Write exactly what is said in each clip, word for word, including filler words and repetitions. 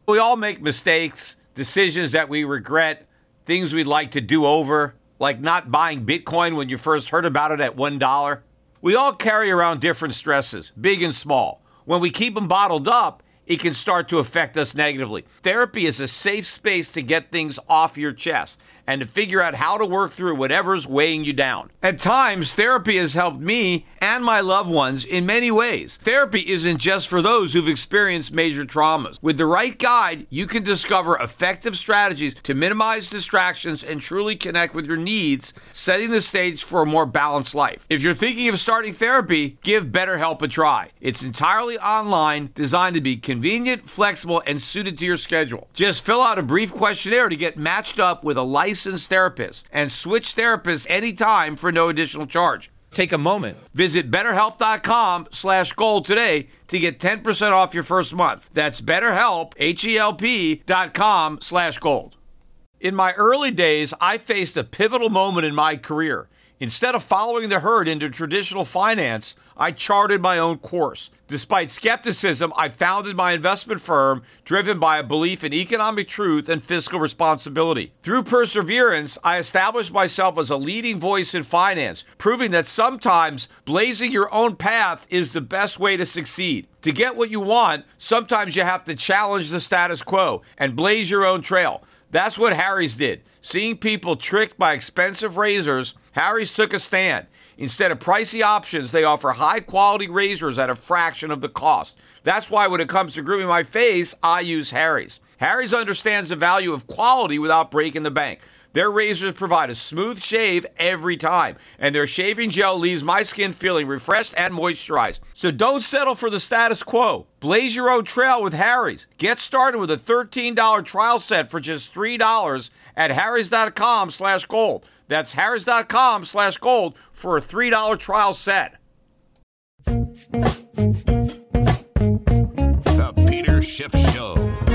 We all make mistakes, decisions that we regret, things we'd like to do over, like not buying Bitcoin when you first heard about it at one dollar. We all carry around different stresses, big and small. When we keep them bottled up, it can start to affect us negatively. Therapy is a safe space to get things off your chest and to figure out how to work through whatever's weighing you down. At times, therapy has helped me and my loved ones in many ways. Therapy isn't just for those who've experienced major traumas. With the right guide, you can discover effective strategies to minimize distractions and truly connect with your needs, setting the stage for a more balanced life. If you're thinking of starting therapy, give BetterHelp a try. It's entirely online, designed to be convenient, flexible, and suited to your schedule. Just fill out a brief questionnaire to get matched up with a licensed therapist and switch therapists anytime for no additional charge. Take a moment. Visit BetterHelp.com slash gold today to get ten percent off your first month. That's BetterHelp, H-E-L-P dot com slash gold. In my early days, I faced a pivotal moment in my career. Instead of following the herd into traditional finance, I charted my own course. Despite skepticism, I founded my investment firm driven by a belief in economic truth and fiscal responsibility. Through perseverance, I established myself as a leading voice in finance, proving that sometimes blazing your own path is the best way to succeed. To get what you want, sometimes you have to challenge the status quo and blaze your own trail. That's what Harry's did. Seeing people tricked by expensive razors, Harry's took a stand. Instead of pricey options, they offer high-quality razors at a fraction of the cost. That's why when it comes to grooming my face, I use Harry's. Harry's understands the value of quality without breaking the bank. Their razors provide a smooth shave every time, and their shaving gel leaves my skin feeling refreshed and moisturized. So don't settle for the status quo. Blaze your own trail with Harry's. Get started with a thirteen dollars trial set for just three dollars at harrys.com slash gold. That's harrys.com slash gold for a three dollars trial set. The Peter Schiff Show.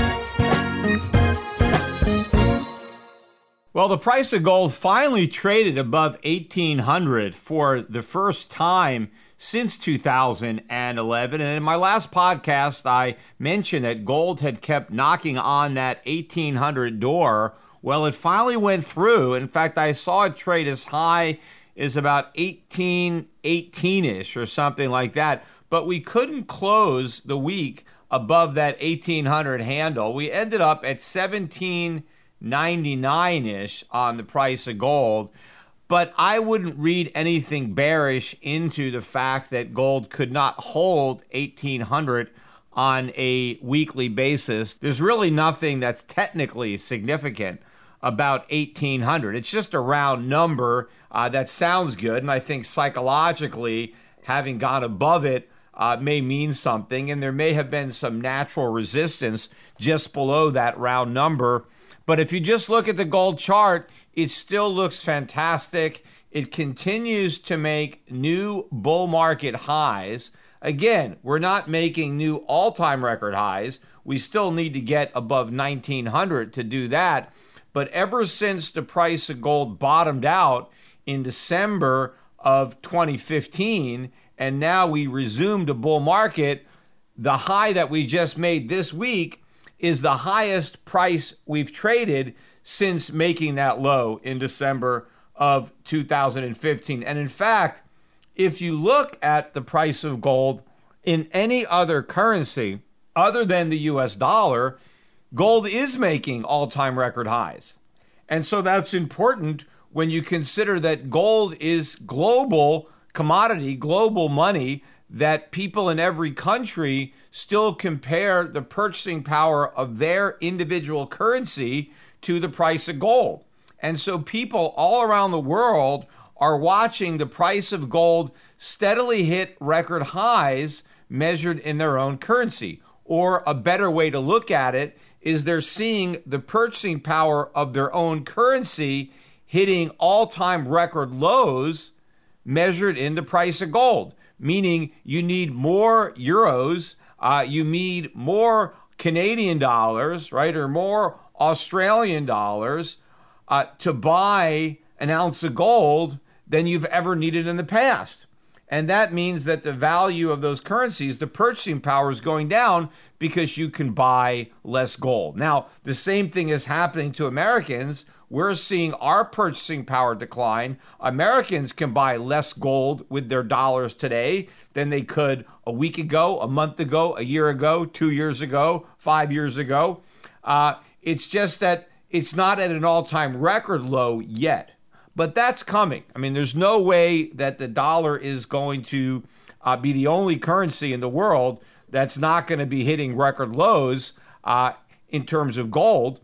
Well, the price of gold finally traded above eighteen hundred for the first time since two thousand eleven. And in my last podcast, I mentioned that gold had kept knocking on that eighteen hundred door. Well, it finally went through. In fact, I saw it trade as high as about eighteen eighteen-ish or something like that. But we couldn't close the week above that eighteen hundred handle. We ended up at seventeen ninety-nine-ish on the price of gold. But I wouldn't read anything bearish into the fact that gold could not hold eighteen hundred on a weekly basis. There's really nothing that's technically significant about eighteen hundred. It's just a round number uh, that sounds good, and I think psychologically having gone above it uh, may mean something, and there may have been some natural resistance just below that round number. But if you just look at the gold chart, it still looks fantastic. It continues to make new bull market highs. Again, we're not making new all-time record highs. We still need to get above nineteen hundred to do that. But ever since the price of gold bottomed out in December of twenty fifteen, and now we resumed a bull market, the high that we just made this week is the highest price we've traded since making that low in December of two thousand fifteen. And in fact, if you look at the price of gold in any other currency other than the U S dollar, gold is making all-time record highs. And so that's important when you consider that gold is global commodity, global money, that people in every country still compare the purchasing power of their individual currency to the price of gold. And so people all around the world are watching the price of gold steadily hit record highs measured in their own currency. Or a better way to look at it is they're seeing the purchasing power of their own currency hitting all-time record lows measured in the price of gold, meaning you need more euros, uh, you need more Canadian dollars, right, or more Australian dollars uh, to buy an ounce of gold than you've ever needed in the past. And that means that the value of those currencies, the purchasing power is going down because you can buy less gold. Now, the same thing is happening to Americans. We're seeing our purchasing power decline. Americans can buy less gold with their dollars today than they could a week ago, a month ago, a year ago, two years ago, five years ago. Uh, it's just that it's not at an all-time record low yet. But that's coming. I mean, there's no way that the dollar is going to uh, be the only currency in the world that's not going to be hitting record lows uh, in terms of gold.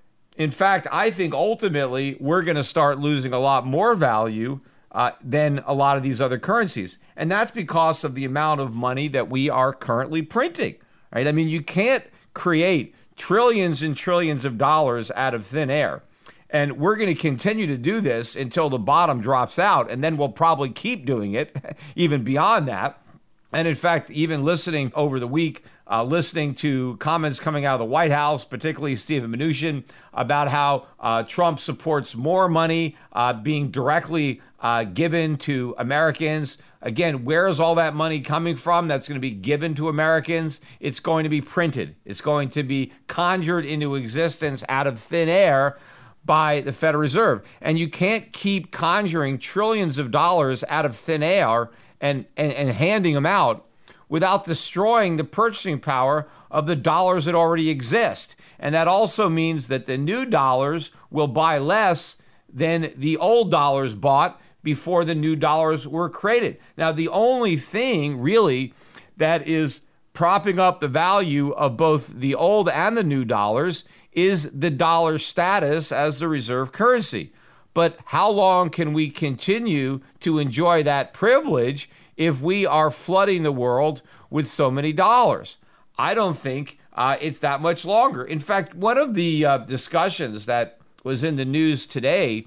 In fact, I think ultimately we're going to start losing a lot more value uh, than a lot of these other currencies. And that's because of the amount of money that we are currently printing, right? I mean, you can't create trillions and trillions of dollars out of thin air. And we're going to continue to do this until the bottom drops out, and then we'll probably keep doing it even beyond that. And in fact, even listening over the week, uh, listening to comments coming out of the White House, particularly Stephen Mnuchin, about how uh, Trump supports more money uh, being directly uh, given to Americans. Again, where is all that money coming from that's going to be given to Americans? It's going to be printed. It's going to be conjured into existence out of thin air by the Federal Reserve. And you can't keep conjuring trillions of dollars out of thin air and, and, and handing them out without destroying the purchasing power of the dollars that already exist. And that also means that the new dollars will buy less than the old dollars bought before the new dollars were created. Now, the only thing really that is propping up the value of both the old and the new dollars is the dollar status as the reserve currency. But how long can we continue to enjoy that privilege if we are flooding the world with so many dollars? I don't think uh, it's that much longer. In fact, one of the uh, discussions that was in the news today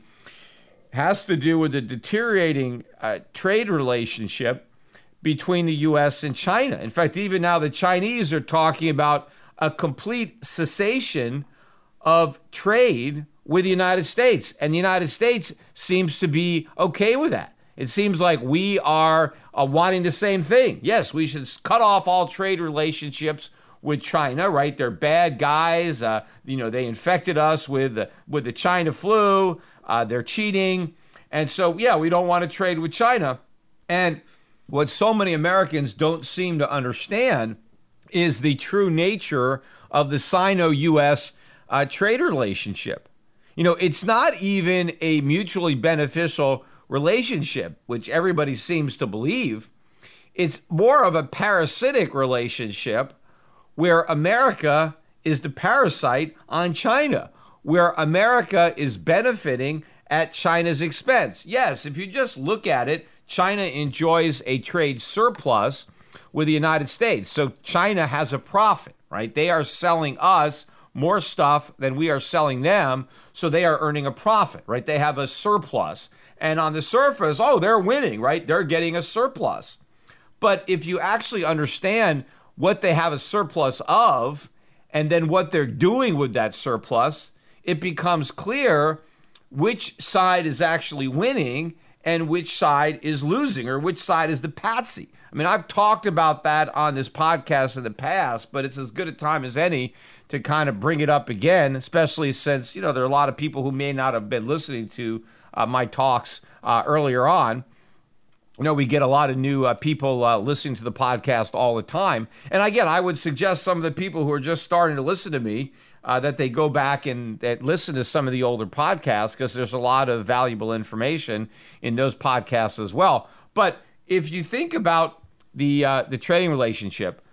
has to do with the deteriorating uh, trade relationship between the U S and China. In fact, even now the Chinese are talking about a complete cessation of trade with the United States. And the United States seems to be okay with that. It seems like we are uh, wanting the same thing. Yes, we should cut off all trade relationships with China, right? They're bad guys. Uh, you know, they infected us with, uh, with the China flu. Uh, they're cheating. And so, yeah, we don't want to trade with China. And what so many Americans don't seem to understand is the true nature of the Sino-U S uh, trade relationship. You know, it's not even a mutually beneficial relationship, which everybody seems to believe. It's more of a parasitic relationship where America is the parasite on China, where America is benefiting at China's expense. Yes, if you just look at it, China enjoys a trade surplus with the United States. So China has a profit, right? They are selling us more stuff than we are selling them, so they are earning a profit, right? They have a surplus. And on the surface, oh, they're winning, right? They're getting a surplus. But if you actually understand what they have a surplus of and then what they're doing with that surplus, it becomes clear which side is actually winning and which side is losing, or which side is the patsy. I mean, I've talked about that on this podcast in the past, but it's as good a time as any to kind of bring it up again, especially since, you know, there are a lot of people who may not have been listening to uh, my talks uh, earlier on. You know, we get a lot of new uh, people uh, listening to the podcast all the time. And again, I would suggest some of the people who are just starting to listen to me uh, that they go back and that listen to some of the older podcasts, because there's a lot of valuable information in those podcasts as well. But if you think about the uh, the trading relationship,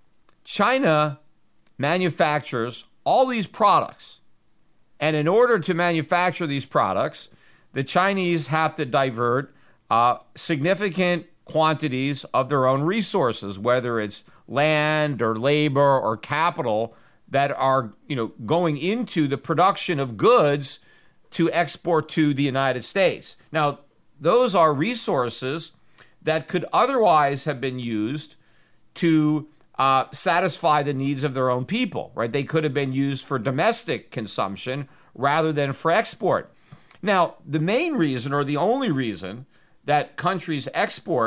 China manufactures all these products. And in order to manufacture these products, the Chinese have to divert uh, significant quantities of their own resources, whether it's land or labor or capital, that are, you know, going into the production of goods to export to the United States. Now, those are resources that could otherwise have been used to uh, satisfy the needs of their own people, right? They could have been used for domestic consumption rather than for export. Now, the main reason, or the only reason, that countries export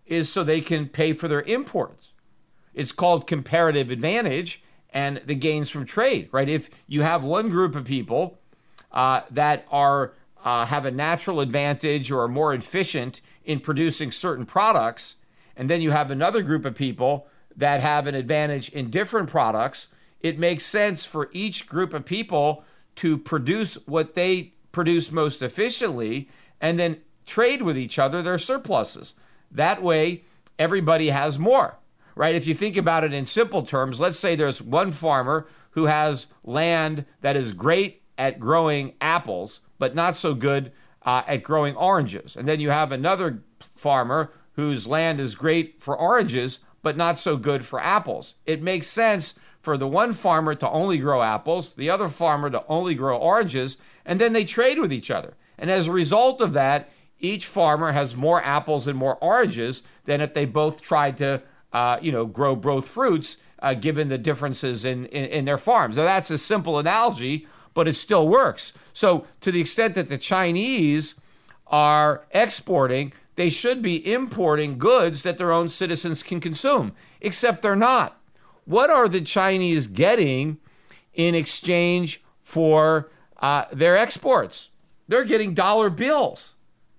is so they can pay for their imports. It's called comparative advantage and the gains from trade, right? If you have one group of people uh, that are uh, have a natural advantage or are more efficient in producing certain products, and then you have another group of people that have an advantage in different products, it makes sense for each group of people to produce what they produce most efficiently and then trade with each other their surpluses. That way, everybody has more, right? If you think about it in simple terms, let's say there's one farmer who has land that is great at growing apples, but not so good uh, at growing oranges. And then you have another farmer whose land is great for oranges, but not so good for apples. It makes sense for the one farmer to only grow apples, the other farmer to only grow oranges, and then they trade with each other. And as a result of that, each farmer has more apples and more oranges than if they both tried to, uh, you know, grow both fruits, uh, given the differences in, in, in their farms. Now, that's a simple analogy, but it still works. So to the extent that the Chinese are exporting, they should be importing goods that their own citizens can consume, except they're not. What are the Chinese getting in exchange for uh, their exports? They're getting dollar bills.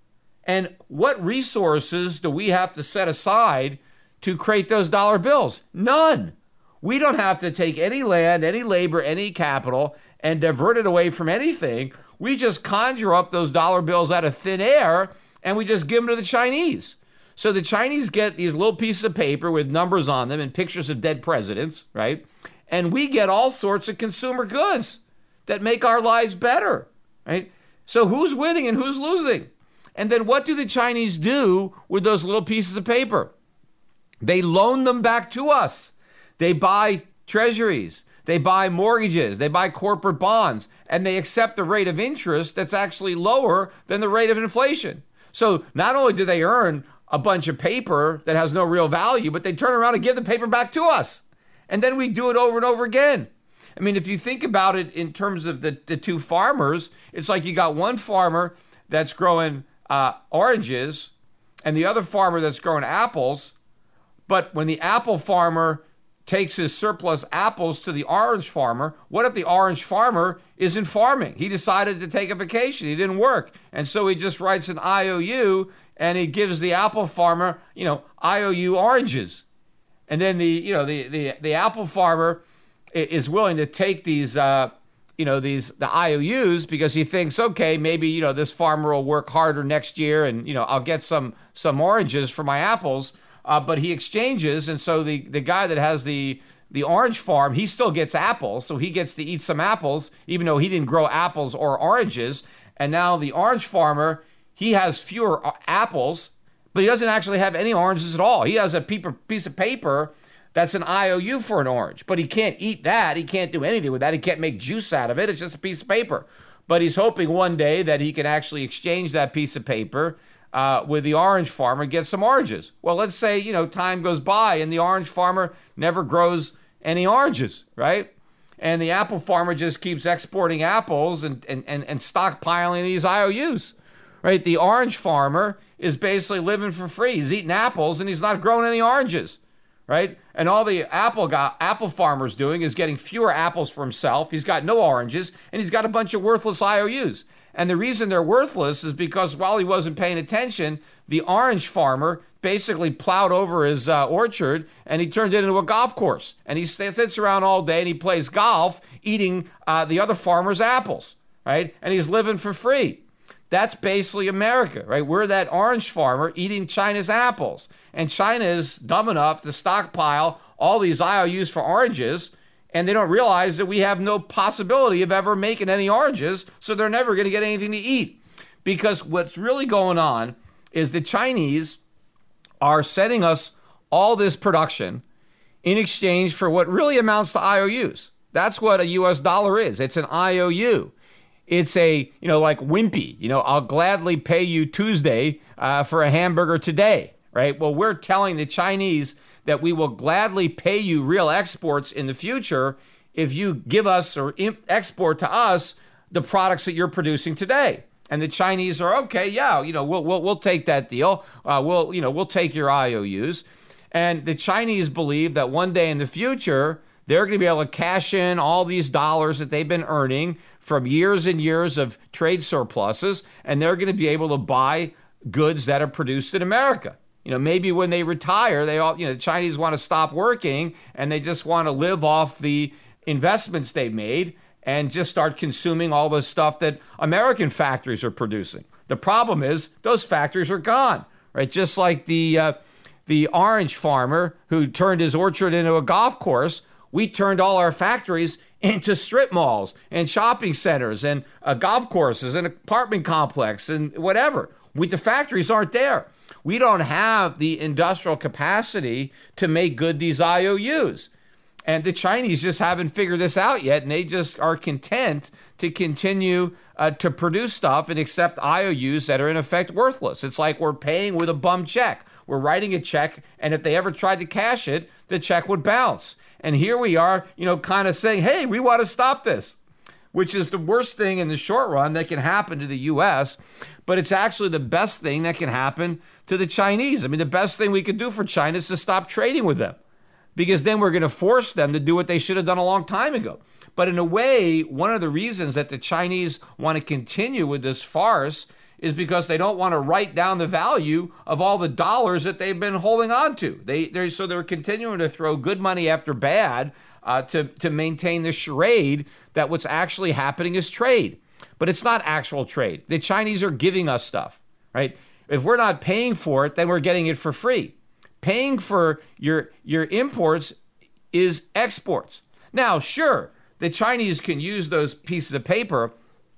And what resources do we have to set aside to create those dollar bills? None. We don't have to take any land, any labor, any capital and divert it away from anything. We just conjure up those dollar bills out of thin air and we just give them to the Chinese. So the Chinese get these little pieces of paper with numbers on them and pictures of dead presidents, right? And we get all sorts of consumer goods that make our lives better, right? So who's winning and who's losing? And then what do the Chinese do with those little pieces of paper? They loan them back to us. They buy treasuries. They buy mortgages. They buy corporate bonds. And they accept the rate of interest that's actually lower than the rate of inflation. So not only do they earn a bunch of paper that has no real value, but they turn around and give the paper back to us. And then we do it over and over again. I mean, if you think about it in terms of the, the two farmers, it's like you got one farmer that's growing uh, oranges and the other farmer that's growing apples. But when the apple farmer takes his surplus apples to the orange farmer, what if the orange farmer isn't farming? He decided to take a vacation. He didn't work. And so he just writes an I O U and he gives the apple farmer, you know, I O U oranges. And then the, you know, the, the, the apple farmer is willing to take these, uh, you know, these, the I O Us because he thinks, okay, maybe, you know, this farmer will work harder next year and, you know, I'll get some, some oranges for my apples. Uh, but he exchanges. And so the, the guy that has the, the orange farm, he still gets apples. So he gets to eat some apples, even though he didn't grow apples or oranges. And now the orange farmer, he has fewer apples, but he doesn't actually have any oranges at all. He has a piece of paper that's an I O U for an orange, but he can't eat that. He can't do anything with that. He can't make juice out of it. It's just a piece of paper. But he's hoping one day that he can actually exchange that piece of paper uh, with the orange farmer and get some oranges. Well, let's say, you know, time goes by and the orange farmer never grows any oranges, right? And the apple farmer just keeps exporting apples and, and, and, and stockpiling these I O Us. Right, the orange farmer is basically living for free. He's eating apples and he's not growing any oranges, right? And all the apple guy, apple farmer's doing is getting fewer apples for himself. He's got no oranges and he's got a bunch of worthless I O Us. And the reason they're worthless is because while he wasn't paying attention, the orange farmer basically plowed over his uh, orchard and he turned it into a golf course. And he sits around all day and he plays golf, eating uh, the other farmer's apples, right? And he's living for free. That's basically America, right? We're that orange farmer eating China's apples. And China is dumb enough to stockpile all these I O Us for oranges, and they don't realize that we have no possibility of ever making any oranges, so they're never going to get anything to eat. Because what's really going on is the Chinese are sending us all this production in exchange for what really amounts to I O Us. That's what a U S dollar is. It's an I O U. It's a, you know, like wimpy, you know, I'll gladly pay you Tuesday uh, for a hamburger today, right? Well, we're telling the Chinese that we will gladly pay you real exports in the future if you give us or imp- export to us the products that you're producing today. And the Chinese are, okay, yeah, you know, we'll we'll, we'll take that deal. Uh, we'll, you know, we'll take your I O Us. And the Chinese believe that one day in the future, they're going to be able to cash in all these dollars that they've been earning from years and years of trade surpluses, and they're going to be able to buy goods that are produced in America. You know, maybe when they retire, they all, you know, the Chinese want to stop working and they just want to live off the investments they made and just start consuming all the stuff that American factories are producing. The problem is those factories are gone, right? Just like the uh, the orange farmer who turned his orchard into a golf course, we turned all our factories into strip malls and shopping centers and uh, golf courses and apartment complex and whatever. We, the factories aren't there. We don't have the industrial capacity to make good these I O Us. And the Chinese just haven't figured this out yet, and they just are content to continue uh, to produce stuff and accept I O Us that are in effect worthless. It's like we're paying with a bum check. We're writing a check, and if they ever tried to cash it, the check would bounce. And here we are, you know, kind of saying, hey, we want to stop this, which is the worst thing in the short run that can happen to the U S, but it's actually the best thing that can happen to the Chinese. I mean, the best thing we could do for China is to stop trading with them, because then we're going to force them to do what they should have done a long time ago. But in a way, one of the reasons that the Chinese want to continue with this farce is because they don't want to write down the value of all the dollars that they've been holding on to. They, they're, so they're continuing to throw good money after bad uh, to, to maintain the charade that what's actually happening is trade. But it's not actual trade. The Chinese are giving us stuff, right? If we're not paying for it, then we're getting it for free. Paying for your your imports is exports. Now, sure, the Chinese can use those pieces of paper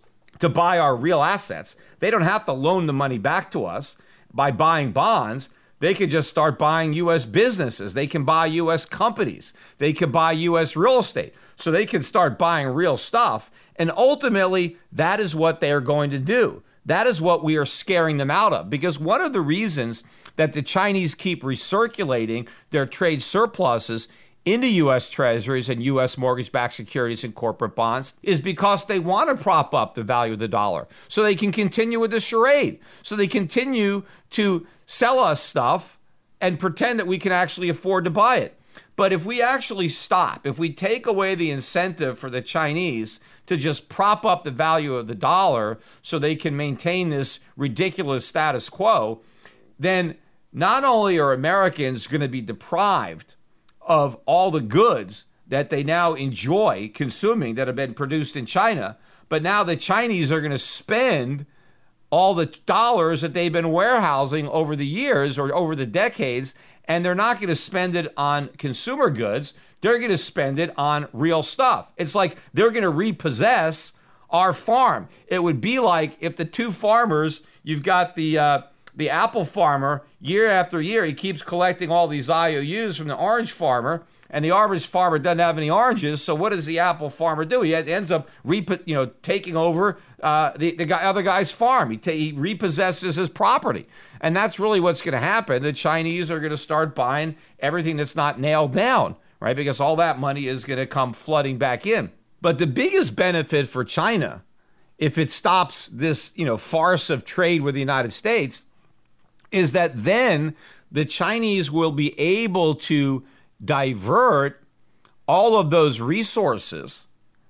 to buy our real assets. They don't have to loan the money back to us by buying bonds. They can just start buying U S businesses. They can buy U S companies. They can buy U S real estate. So they can start buying real stuff. And ultimately, that is what they are going to do. That is what we are scaring them out of. Because one of the reasons that the Chinese keep recirculating their trade surpluses into U S treasuries and U S mortgage-backed securities and corporate bonds is because they want to prop up the value of the dollar so they can continue with the charade, so they continue to sell us stuff and pretend that we can actually afford to buy it. But if we actually stop, if we take away the incentive for the Chinese to just prop up the value of the dollar so they can maintain this ridiculous status quo, then not only are Americans going to be deprived of all the goods that they now enjoy consuming that have been produced in China, but now the Chinese are going to spend all the dollars that they've been warehousing over the years or over the decades, and they're not going to spend it on consumer goods. They're going to spend it on real stuff. It's like they're going to repossess our farm. It would be like if the two farmers, you've got the uh, the apple farmer, year after year, he keeps collecting all these I O Us from the orange farmer, and the orange farmer doesn't have any oranges. So what does the apple farmer do? He ends up, rep- you know, taking over uh, the the guy, other guy's farm. He, ta- he repossesses his property, and that's really what's going to happen. The Chinese are going to start buying everything that's not nailed down, right? Because all that money is going to come flooding back in. But the biggest benefit for China, if it stops this, you know, farce of trade with the United States, is that then the Chinese will be able to divert all of those resources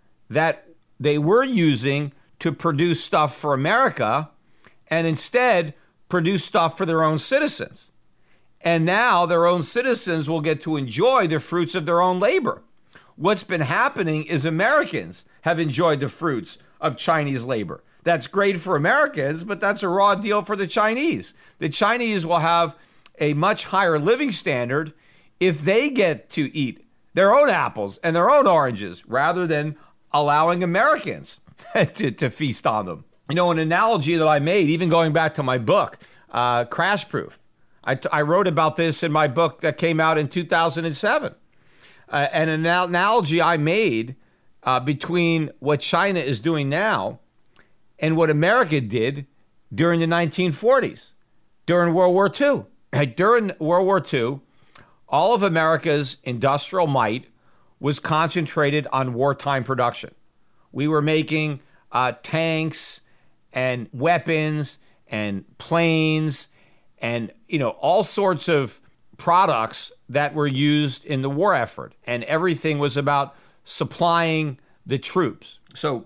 that they were using to produce stuff for America and instead produce stuff for their own citizens. And now their own citizens will get to enjoy the fruits of their own labor. What's been happening is Americans have enjoyed the fruits of Chinese labor. That's great for Americans, but that's a raw deal for the Chinese. The Chinese will have a much higher living standard if they get to eat their own apples and their own oranges rather than allowing Americans to, to feast on them. You know, an analogy that I made, even going back to my book, uh, Crash Proof. I, t- I wrote about this in my book that came out in two thousand seven. Uh, and an analogy I made uh, between what China is doing now and what America did during the nineteen forties, during World War Two. During World War Two, all of America's industrial might was concentrated on wartime production. We were making uh, tanks and weapons and planes and, you know, all sorts of products that were used in the war effort. And everything was about supplying the troops. So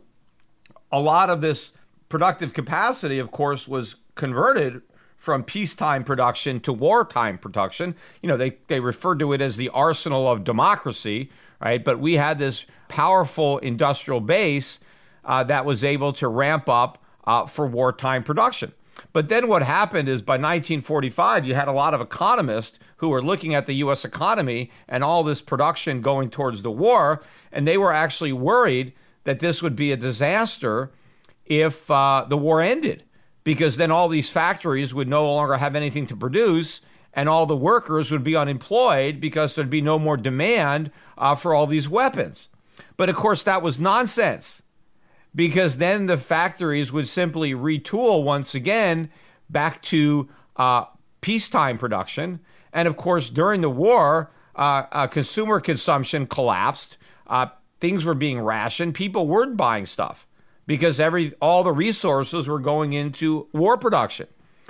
a lot of this productive capacity, of course, was converted from peacetime production to wartime production. You know, they, they referred to it as the arsenal of democracy, right? But we had this powerful industrial base uh, that was able to ramp up uh, for wartime production. But then what happened is by nineteen forty-five, you had a lot of economists who were looking at the U S economy and all this production going towards the war, and they were actually worried that this would be a disaster if uh, the war ended, because then all these factories would no longer have anything to produce, and all the workers would be unemployed because there'd be no more demand uh, for all these weapons. But of course, that was nonsense, because then the factories would simply retool once again back to uh, peacetime production. And of course, during the war, uh, uh, consumer consumption collapsed. Uh, things were being rationed. People weren't buying stuff because every all the resources were going into war production.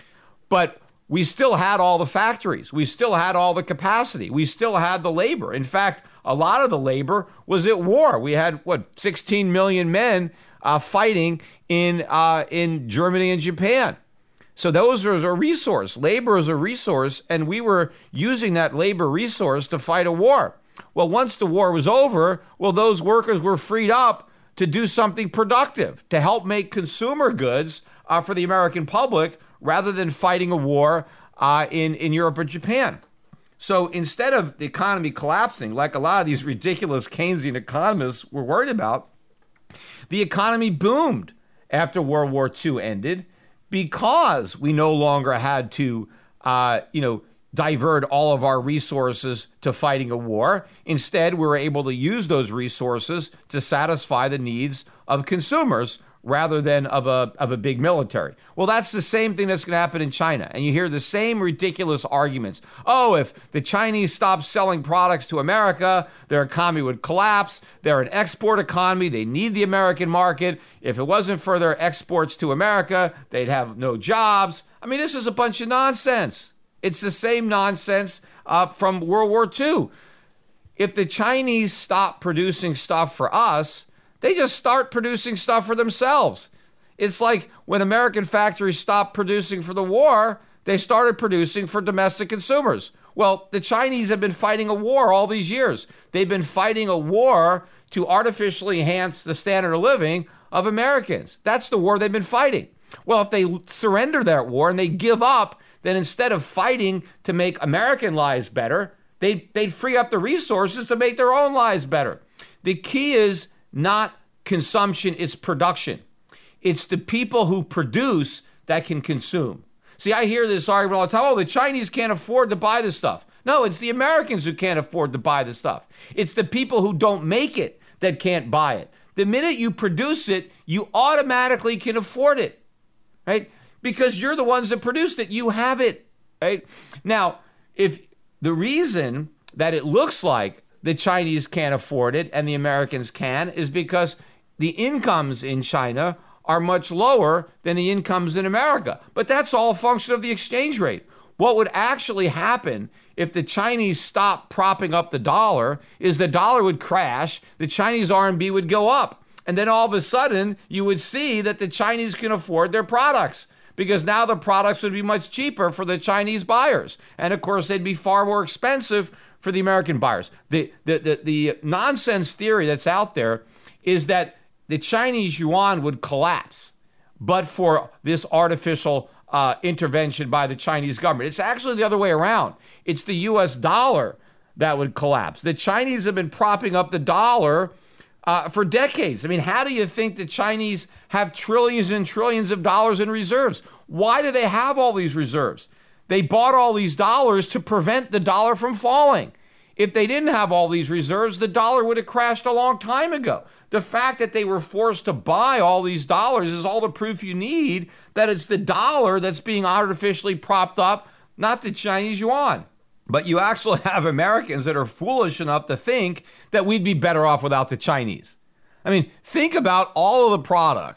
But we still had all the factories. We still had all the capacity. We still had the labor. In fact, a lot of the labor was at war. We had, what, sixteen million men uh, fighting in uh, in Germany and Japan. So those are a resource. Labor is a resource, and we were using that labor resource to fight a war. Well, once the war was over, well, those workers were freed up to do something productive, to help make consumer goods uh, for the American public rather than fighting a war uh, in, in Europe or Japan. So instead of the economy collapsing, like a lot of these ridiculous Keynesian economists were worried about, the economy boomed after World War Two ended, because we no longer had to, uh, you know, divert all of our resources to fighting a war. Instead, we were able to use those resources to satisfy the needs of consumers rather than of a of a big military. Well, that's the same thing that's going to happen in China. And you hear the same ridiculous arguments. Oh, if the Chinese stopped selling products to America, their economy would collapse. They're an export economy. They need the American market. If it wasn't for their exports to America, they'd have no jobs. I mean, this is a bunch of nonsense. It's the same nonsense uh, from World War Two. If the Chinese stop producing stuff for us, they just start producing stuff for themselves. It's like when American factories stopped producing for the war, they started producing for domestic consumers. Well, the Chinese have been fighting a war all these years. They've been fighting a war to artificially enhance the standard of living of Americans. That's the war they've been fighting. Well, if they surrender that war and they give up, then instead of fighting to make American lives better, they, they'd free up the resources to make their own lives better. The key is not consumption, it's production. It's the people who produce that can consume. See, I hear this argument all the time, oh, the Chinese can't afford to buy this stuff. No, it's the Americans who can't afford to buy the stuff. It's the people who don't make it that can't buy it. The minute you produce it, you automatically can afford it, right? Because you're the ones that produced it. You have it, right? Now, if the reason that it looks like the Chinese can't afford it and the Americans can is because the incomes in China are much lower than the incomes in America. But that's all a function of the exchange rate. What would actually happen if the Chinese stopped propping up the dollar is the dollar would crash, the Chinese R M B would go up. And then all of a sudden, you would see that the Chinese can afford their products, because now the products would be much cheaper for the Chinese buyers. And of course, they'd be far more expensive for the American buyers. The, the, the, the nonsense theory that's out there is that the Chinese yuan would collapse, but for this artificial uh, intervention by the Chinese government. It's actually the other way around. It's the U S dollar that would collapse. The Chinese have been propping up the dollar uh, for decades. I mean, how do you think the Chinese have trillions and trillions of dollars in reserves? Why do they have all these reserves? They bought all these dollars to prevent the dollar from falling. If they didn't have all these reserves, the dollar would have crashed a long time ago. The fact that they were forced to buy all these dollars is all the proof you need that it's the dollar that's being artificially propped up, not the Chinese yuan. But you actually have Americans that are foolish enough to think that we'd be better off without the Chinese. I mean, think about all of the products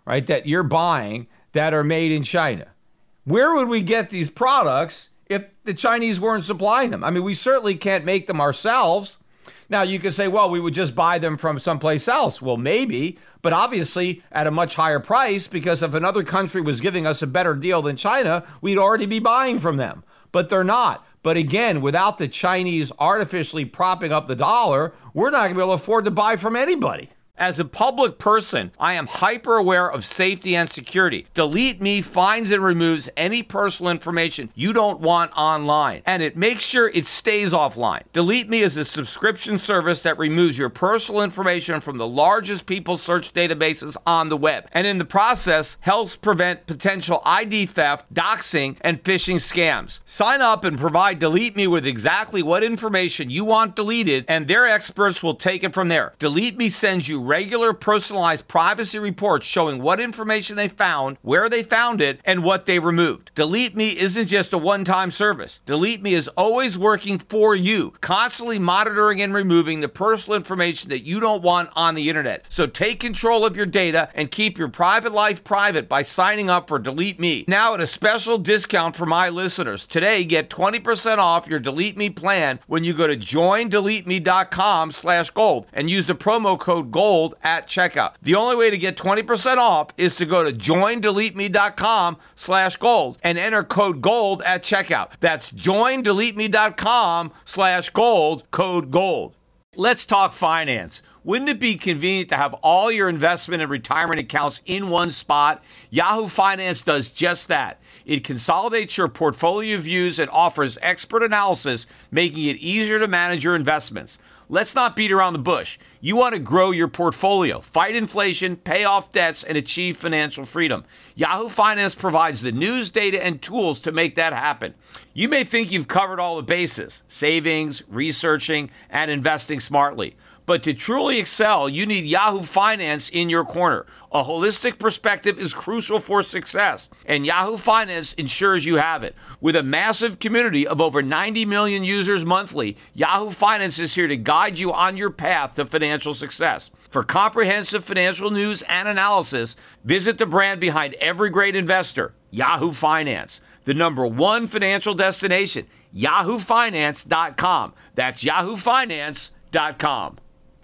right, that you're buying that are made in China. Where would we get these products if the Chinese weren't supplying them? I mean, we certainly can't make them ourselves. Now, you could say, well, we would just buy them from someplace else. Well, maybe, but obviously at a much higher price, because if another country was giving us a better deal than China, we'd already be buying from them. But they're not. But again, without the Chinese artificially propping up the dollar, we're not going to be able to afford to buy from anybody. As a public person, I am hyper aware of safety and security. Delete Me finds and removes any personal information you don't want online, and it makes sure it stays offline. Delete Me is a subscription service that removes your personal information from the largest people search databases on the web, and in the process helps prevent potential I D theft, doxing, and phishing scams. Sign up and provide Delete Me with exactly what information you want deleted, and their experts will take it from there. Delete Me sends you regular personalized privacy reports showing what information they found, where they found it, and what they removed. Delete Me isn't just a one-time service. Delete Me is always working for you, constantly monitoring and removing the personal information that you don't want on the internet. So take control of your data and keep your private life private by signing up for Delete Me. Now at a special discount for my listeners. Today, get twenty percent off your Delete Me plan when you go to join delete me dot com slash gold and use the promo code GOLD at checkout. The only way to get twenty percent off is to go to join delete me dot com slash gold and enter code GOLD at checkout. That's join delete me dot com slash gold, code GOLD. Let's talk finance. Wouldn't it be convenient to have all your investment and retirement accounts in one spot? Yahoo Finance does just that. It consolidates your portfolio views and offers expert analysis, making it easier to manage your investments. Let's not beat around the bush. You want to grow your portfolio, fight inflation, pay off debts, and achieve financial freedom. Yahoo Finance provides the news, data, and tools to make that happen. You may think you've covered all the bases, savings, researching, and investing smartly. But to truly excel, you need Yahoo Finance in your corner. A holistic perspective is crucial for success, and Yahoo Finance ensures you have it. With a massive community of over ninety million users monthly, Yahoo Finance is here to guide you on your path to financial success. For comprehensive financial news and analysis, visit the brand behind every great investor, Yahoo Finance, the number one financial destination, yahoo finance dot com. That's yahoo finance dot com.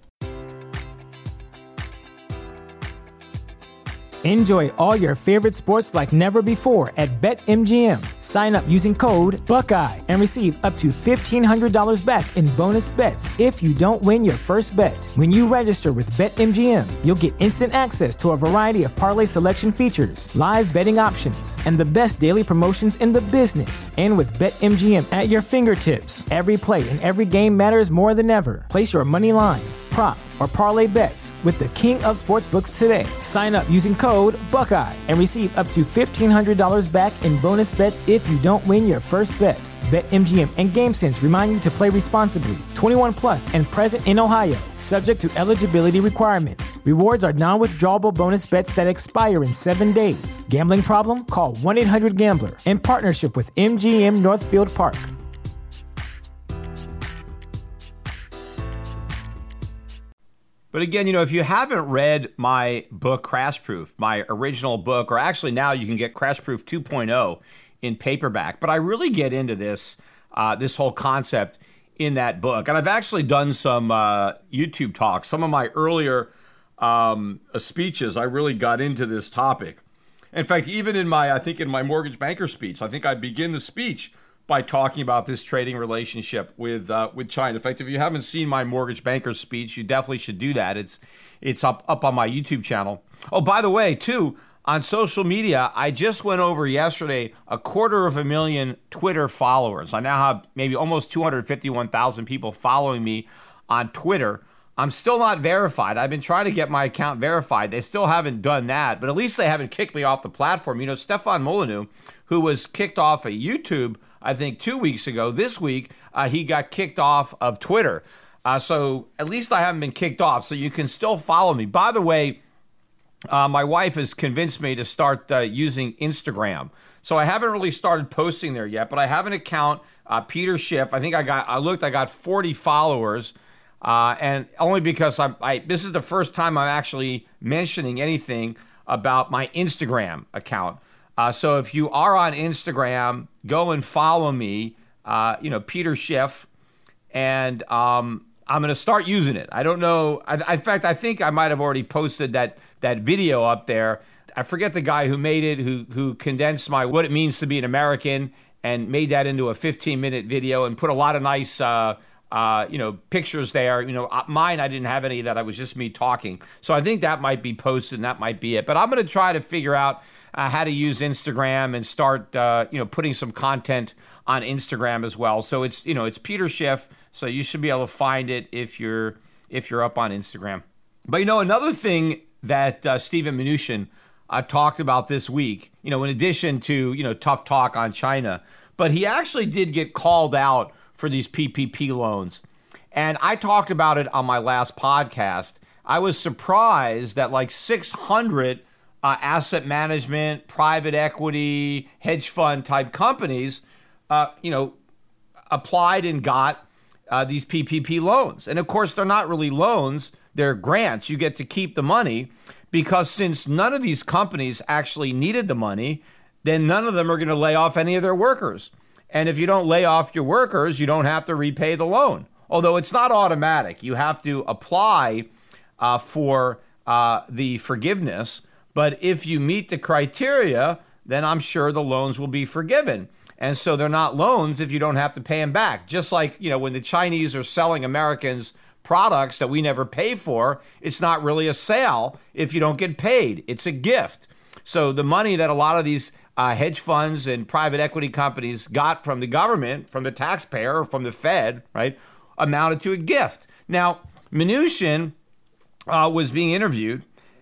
Enjoy all your favorite sports like never before at BetMGM. Sign up using code Buckeye and receive up to fifteen hundred dollars back in bonus bets if you don't win your first bet. When you register with BetMGM, you'll get instant access to a variety of parlay selection features, live betting options, and the best daily promotions in the business. And with BetMGM at your fingertips, every play and every game matters more than ever. Place your money line, prop, or parlay bets with the king of sportsbooks today. Sign up using code Buckeye and receive up to fifteen hundred dollars back in bonus bets if you don't win your first bet. BetMGM and GameSense remind you to play responsibly. twenty-one plus and present in Ohio, subject to eligibility requirements. Rewards are non-withdrawable bonus bets that expire in seven days. Gambling problem? Call one eight hundred gambler in partnership with M G M Northfield Park. But again, you know, if you haven't read my book, Crash Proof, my original book, or actually now you can get Crash Proof two point oh in paperback, but I really get into this, uh, this whole concept in that book. And I've actually done some uh, YouTube talks. Some of my earlier um, speeches, I really got into this topic. In fact, even in my, I think in my mortgage banker speech, I think I begin the speech by talking about this trading relationship with uh, with China. In fact, if you haven't seen my mortgage banker speech, you definitely should do that. It's it's up up on my YouTube channel. Oh, by the way, too, on social media, I just went over yesterday a quarter of a million Twitter followers. I now have maybe almost two hundred fifty-one thousand people following me on Twitter. I'm still not verified. I've been trying to get my account verified. They still haven't done that, but at least they haven't kicked me off the platform. You know, Stefan Molyneux, who was kicked off of YouTube, I think two weeks ago, this week, uh, he got kicked off of Twitter. Uh, so at least I haven't been kicked off, so you can still follow me. By the way, uh, my wife has convinced me to start uh, using Instagram. So I haven't really started posting there yet, but I have an account, uh, Peter Schiff. I think I got, I looked, I got forty followers. Uh, and only because I, I, this is the first time I'm actually mentioning anything about my Instagram account. Uh, so if you are on Instagram, go and follow me, uh, you know, Peter Schiff, and um, I'm going to start using it. I don't know. I, in fact, I think I might have already posted that that video up there. I forget the guy who made it, who who condensed my what it means to be an American and made that into a fifteen minute video and put a lot of nice, uh, uh, you know, pictures there. You know, mine, I didn't have any of that. I was just me talking. So I think that might be posted and that might be it. But I'm going to try to figure out uh, how to use Instagram and start, uh, you know, putting some content on Instagram as well. So it's, you know, it's Peter Schiff. So you should be able to find it if you're if you're up on Instagram. But, you know, another thing that uh, Steven Mnuchin uh, talked about this week, you know, in addition to, you know, tough talk on China, but he actually did get called out for these P P P loans. And I talked about it on my last podcast. I was surprised that like six hundred uh, asset management, private equity, hedge fund type companies, uh, you know, applied and got uh, these P P P loans. And of course, they're not really loans. They're grants. You get to keep the money because since none of these companies actually needed the money, then none of them are going to lay off any of their workers. And if you don't lay off your workers, you don't have to repay the loan. Although it's not automatic. You have to apply uh, for uh, the forgiveness. But if you meet the criteria, then I'm sure the loans will be forgiven. And so they're not loans if you don't have to pay them back. Just like, you know, when the Chinese are selling Americans products that we never pay for, it's not really a sale if you don't get paid. It's a gift. So the money that a lot of these uh, hedge funds and private equity companies got from the government, from the taxpayer, or from the Fed, right, amounted to a gift. Now, Mnuchin uh, was being interviewed,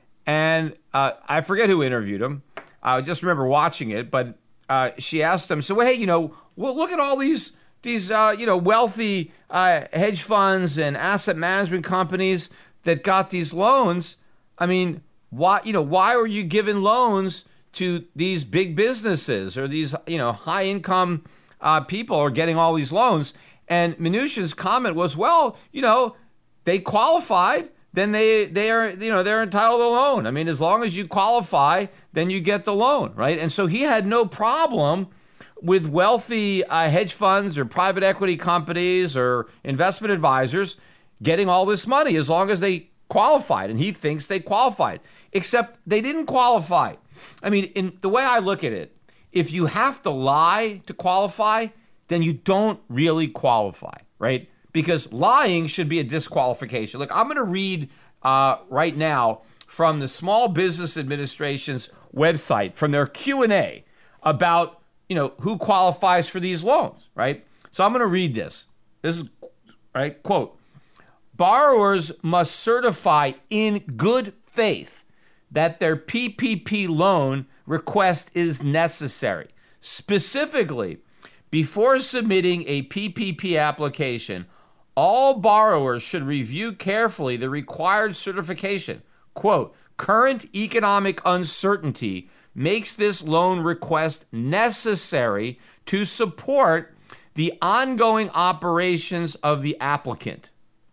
and uh, I forget who interviewed him. I just remember watching it, but uh, she asked him, so, well, hey, you know, well, look at all these these uh, you know wealthy uh, hedge funds and asset management companies that got these loans. I mean, why you know why are you giving loans to these big businesses or these you know high income uh, people are getting all these loans? And Mnuchin's comment was, well, you know, they qualified, then they they are you know they're entitled to a loan. I mean, as long as you qualify, then you get the loan, right? And so he had no problem with wealthy uh, hedge funds or private equity companies or investment advisors getting all this money as long as they qualified, and he thinks they qualified, except they didn't qualify. I mean, in the way I look at it, if you have to lie to qualify, then you don't really qualify, right? Because lying should be a disqualification. Look, I'm going to read uh, right now from the Small Business Administration's website, from their Q and A about you know, who qualifies for these loans, right? So I'm going to read this. This is, right, quote, borrowers must certify in good faith that their P P P loan request is necessary. Specifically, before submitting a P P P application, all borrowers should review carefully the required certification. Quote, current economic uncertainty makes this loan request necessary to support the ongoing operations of the applicant.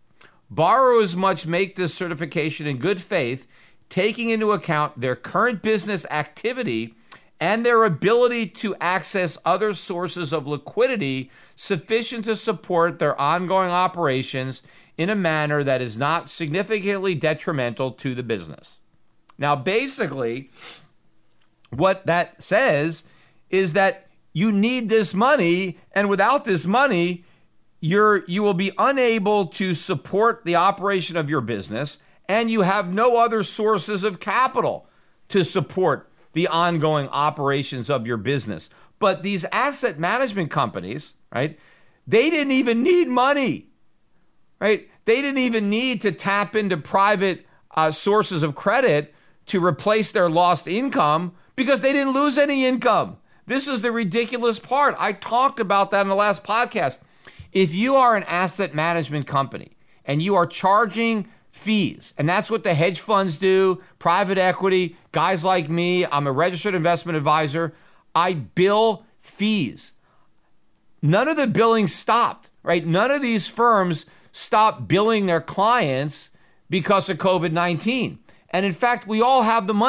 Borrowers must make this certification in good faith, taking into account their current business activity and their ability to access other sources of liquidity sufficient to support their ongoing operations in a manner that is not significantly detrimental to the business. Now, basically, what that says is that you need this money, and without this money, you're you will be unable to support the operation of your business, and you have no other sources of capital to support the ongoing operations of your business. But these asset management companies, right, they didn't even need money, right? They didn't even need to tap into private uh, sources of credit to replace their lost income, because they didn't lose any income. This is the ridiculous part. I talked about that in the last podcast. If you are an asset management company and you are charging fees, and that's what the hedge funds do, private equity, guys like me, I'm a registered investment advisor, I bill fees. None of the billing stopped, right? None of these firms stopped billing their clients because of covid nineteen. And in fact, we all have the money.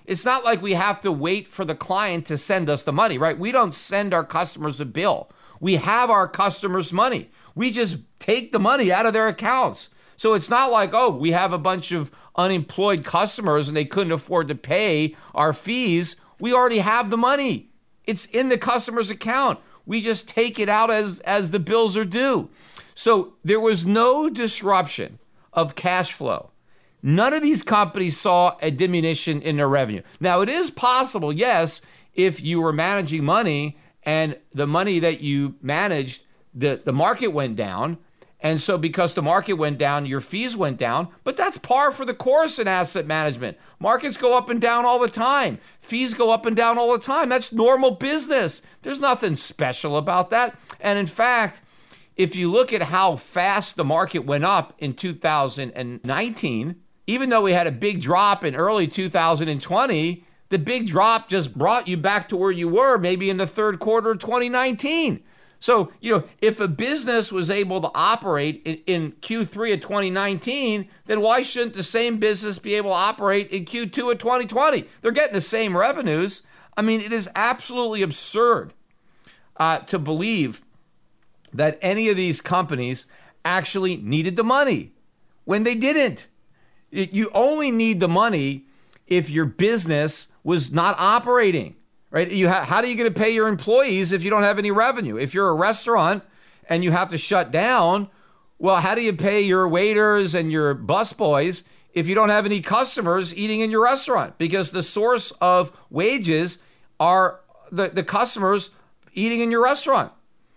It's not like we have to wait for the client to send us the money, right? We don't send our customers a bill. We have our customers' money. We just take the money out of their accounts. So it's not like, oh, we have a bunch of unemployed customers and they couldn't afford to pay our fees. We already have the money. It's in the customer's account. We just take it out as, as the bills are due. So there was no disruption of cash flow. None of these companies saw a diminution in their revenue. Now, it is possible, yes, if you were managing money and the money that you managed, the, the market went down. And so because the market went down, your fees went down. But that's par for the course in asset management. Markets go up and down all the time. Fees go up and down all the time. That's normal business. There's nothing special about that. And in fact, if you look at how fast the market went up in two thousand nineteen, even though we had a big drop in early two thousand twenty, the big drop just brought you back to where you were maybe in the third quarter of twenty nineteen. So, you know, if a business was able to operate in, in Q three of twenty nineteen, then why shouldn't the same business be able to operate in Q two of twenty twenty? They're getting the same revenues. I mean, it is absolutely absurd uh, to believe that any of these companies actually needed the money when they didn't. It, you only need the money if your business was not operating. Right? You ha- how are you going to pay your employees if you don't have any revenue? If you're a restaurant and you have to shut down, well, how do you pay your waiters and your busboys if you don't have any customers eating in your restaurant? Because the source of wages are the, the customers eating in your restaurant.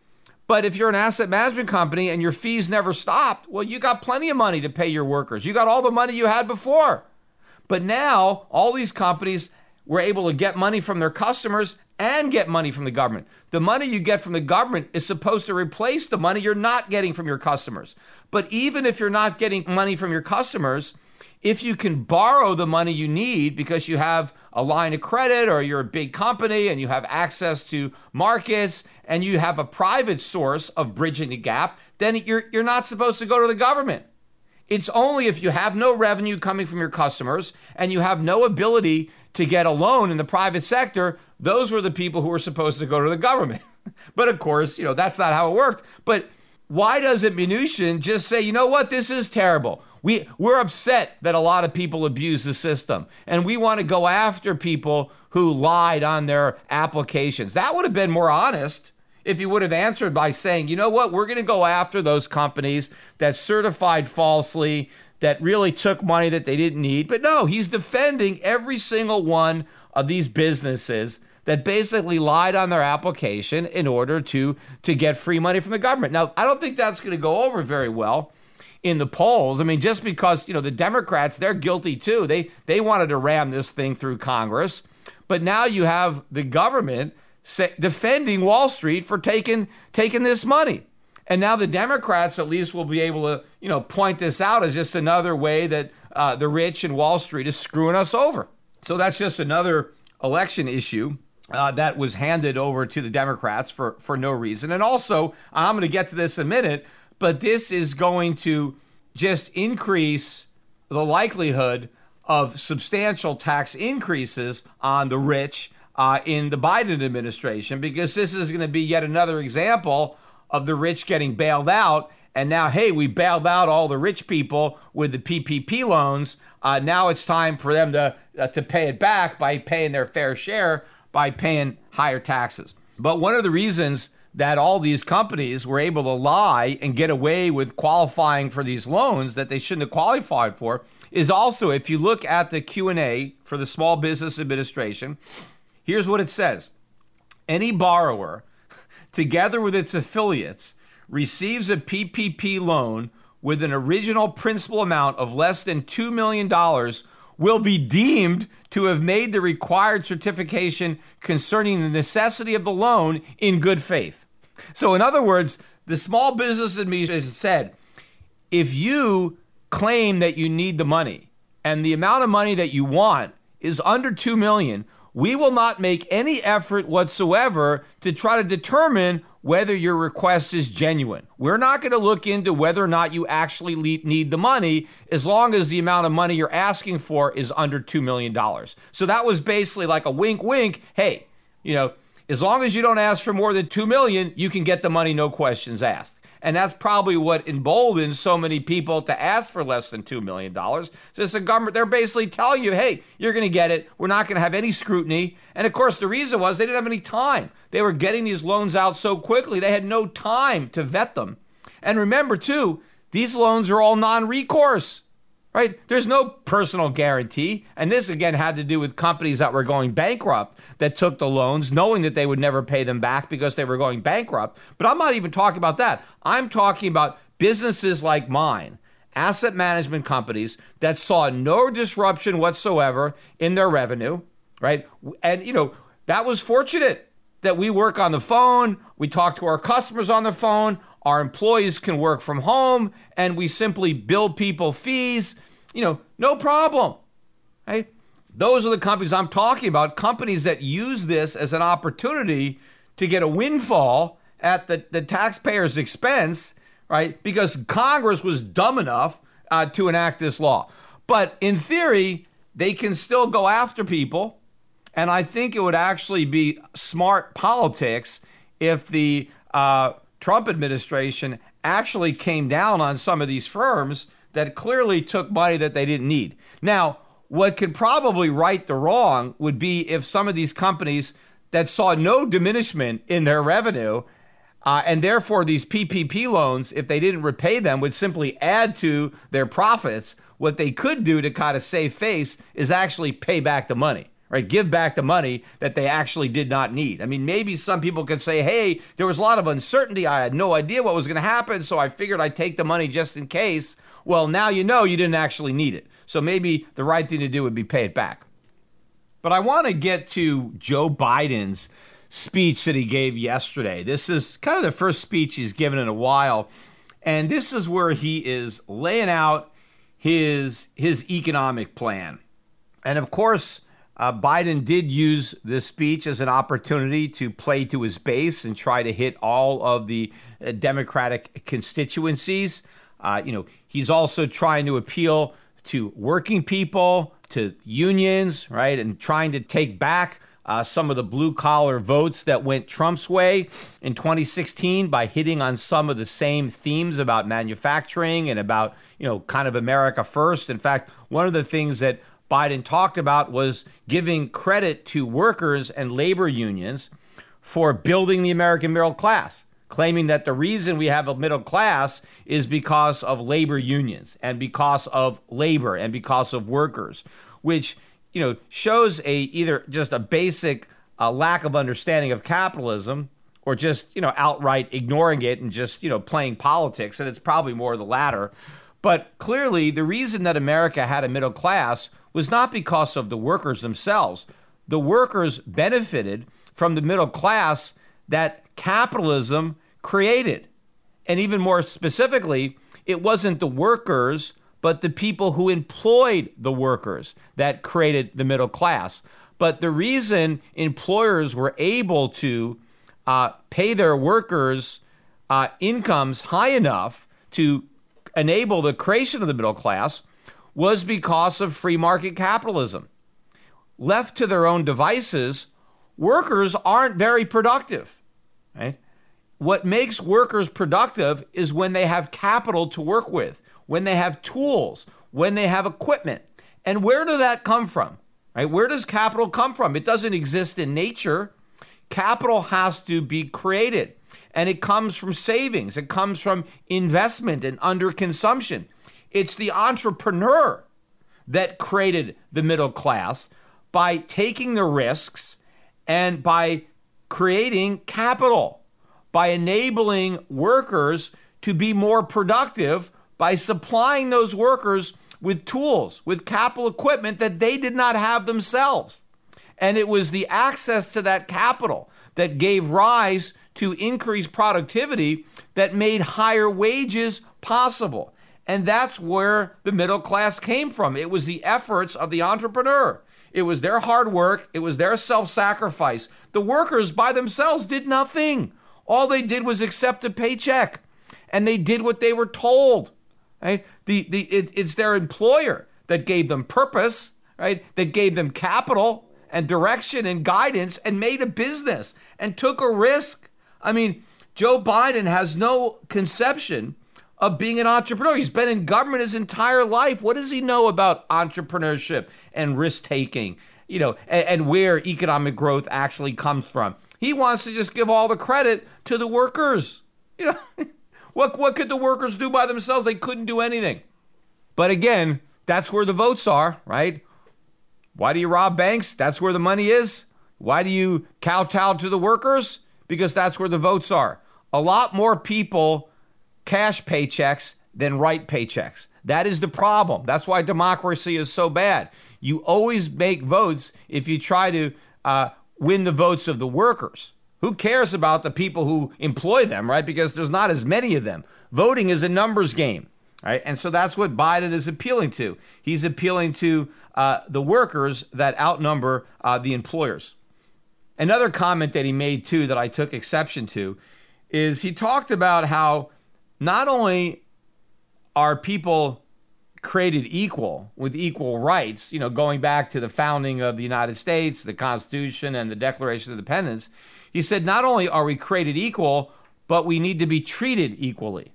But if you're an asset management company and your fees never stopped, well, you got plenty of money to pay your workers. You got all the money you had before. But now all these companies were able to get money from their customers and get money from the government. The money you get from the government is supposed to replace the money you're not getting from your customers. But even if you're not getting money from your customers, if you can borrow the money you need because you have a line of credit or you're a big company and you have access to markets and you have a private source of bridging the gap, then you're, you're not supposed to go to the government. It's only if you have no revenue coming from your customers and you have no ability to get a loan in the private sector, those were the people who were supposed to go to the government. But of course, you know, that's not how it worked. But why doesn't Mnuchin just say, you know what, this is terrible. We, we're upset that a lot of people abuse the system, and we want to go after people who lied on their applications. That would have been more honest if you would have answered by saying, you know what, we're going to go after those companies that certified falsely, that really took money that they didn't need. But no, he's defending every single one of these businesses that basically lied on their application in order to, to get free money from the government. Now, I don't think that's going to go over very well in the polls. I mean, just because, you know, the Democrats, they're guilty too. They they wanted to ram this thing through Congress. But now you have the government say, defending Wall Street for taking taking this money. And now the Democrats at least will be able to, you know, point this out as just another way that uh, the rich and Wall Street is screwing us over. So that's just another election issue uh, that was handed over to the Democrats for, for no reason. And also, I'm going to get to this in a minute, but this is going to just increase the likelihood of substantial tax increases on the rich uh, in the Biden administration, because this is going to be yet another example of the rich getting bailed out. And now, hey, we bailed out all the rich people with the P P P loans. Uh, now it's time for them to uh, to pay it back by paying their fair share, by paying higher taxes. But one of the reasons that all these companies were able to lie and get away with qualifying for these loans that they shouldn't have qualified for is also, if you look at the Q and A for the Small Business Administration, here's what it says. Any borrower, together with its affiliates, receives a P P P loan with an original principal amount of less than two million dollars will be deemed to have made the required certification concerning the necessity of the loan in good faith. So in other words, the Small Business Administration said, if you claim that you need the money and the amount of money that you want is under two million dollars, we will not make any effort whatsoever to try to determine whether your request is genuine. We're not going to look into whether or not you actually need the money as long as the amount of money you're asking for is under two million dollars. So that was basically like a wink, wink. Hey, you know, as long as you don't ask for more than two million dollars, you can get the money, no questions asked. And that's probably what emboldens so many people to ask for less than two million dollars. So it's the government, they're basically telling you, hey, you're going to get it. We're not going to have any scrutiny. And of course, the reason was they didn't have any time. They were getting these loans out so quickly, they had no time to vet them. And remember, too, these loans are all non-recourse. Right? There's no personal guarantee. And this, again, had to do with companies that were going bankrupt that took the loans, knowing that they would never pay them back because they were going bankrupt. But I'm not even talking about that. I'm talking about businesses like mine, asset management companies that saw no disruption whatsoever in their revenue, right? And, you know, that was fortunate that we work on the phone. We talk to our customers on the phone. Our employees can work from home, and we simply bill people fees. You know, no problem, right? Those are the companies I'm talking about, companies that use this as an opportunity to get a windfall at the, the taxpayer's expense, right? Because Congress was dumb enough uh, to enact this law. But in theory, they can still go after people, and I think it would actually be smart politics if the uh, Trump administration actually came down on some of these firms that clearly took money that they didn't need. Now, what could probably right the wrong would be if some of these companies that saw no diminishment in their revenue, uh, and therefore these P P P loans, if they didn't repay them, would simply add to their profits. What they could do to kind of save face is actually pay back the money. Right, give back the money that they actually did not need. I mean, maybe some people could say, hey, there was a lot of uncertainty. I had no idea what was going to happen, so I figured I'd take the money just in case. Well, now you know you didn't actually need it. So maybe the right thing to do would be pay it back. But I want to get to Joe Biden's speech that he gave yesterday. This is kind of the first speech he's given in a while. And this is where he is laying out his, his economic plan. And of course, Uh, Biden did use this speech as an opportunity to play to his base and try to hit all of the uh, Democratic constituencies. Uh, you know, he's also trying to appeal to working people, to unions, right, and trying to take back uh, some of the blue-collar votes that went Trump's way in twenty sixteen by hitting on some of the same themes about manufacturing and about, you know, kind of America first. In fact, one of the things that Biden talked about was giving credit to workers and labor unions for building the American middle class, claiming that the reason we have a middle class is because of labor unions and because of labor and because of workers, which, you know, shows a either just a basic uh, lack of understanding of capitalism or just, you know, outright ignoring it and just, you know, playing politics. And it's probably more of the latter. But clearly, the reason that America had a middle class was not because of the workers themselves. The workers benefited from the middle class that capitalism created. And even more specifically, it wasn't the workers, but the people who employed the workers that created the middle class. But the reason employers were able to uh, pay their workers uh, incomes high enough to enable the creation of the middle class was because of free market capitalism. Left to their own devices, workers aren't very productive, right? What makes workers productive is when they have capital to work with, when they have tools, when they have equipment. And where does that come from? Right? Where does capital come from? It doesn't exist in nature. Capital has to be created, and it comes from savings. It comes from investment and underconsumption. It's the entrepreneur that created the middle class by taking the risks and by creating capital, by enabling workers to be more productive by supplying those workers with tools, with capital equipment that they did not have themselves. And it was the access to that capital that gave rise to increased productivity that made higher wages possible. And that's where the middle class came from. It was the efforts of the entrepreneur. It was their hard work. It was their self-sacrifice. The workers by themselves did nothing. All they did was accept a paycheck, and they did what they were told. Right? The the it, it's their employer that gave them purpose, right? That gave them capital and direction and guidance and made a business and took a risk. I mean, Joe Biden has no conception of being an entrepreneur. He's been in government his entire life. What does he know about entrepreneurship and risk-taking, you know, and, and where economic growth actually comes from? He wants to just give all the credit to the workers. You know, what, what could the workers do by themselves? They couldn't do anything. But again, that's where the votes are, right? Why do you rob banks? That's where the money is. Why do you kowtow to the workers? Because that's where the votes are. A lot more people cash paychecks than write paychecks. That is the problem. That's why democracy is so bad. You always make votes if you try to uh, win the votes of the workers. Who cares about the people who employ them, right? Because there's not as many of them. Voting is a numbers game, right? And so that's what Biden is appealing to. He's appealing to uh, the workers that outnumber uh, the employers. Another comment that he made, too, that I took exception to, is he talked about how not only are people created equal with equal rights, you know, going back to the founding of the United States, the Constitution, and the Declaration of Independence, he said not only are we created equal, but we need to be treated equally.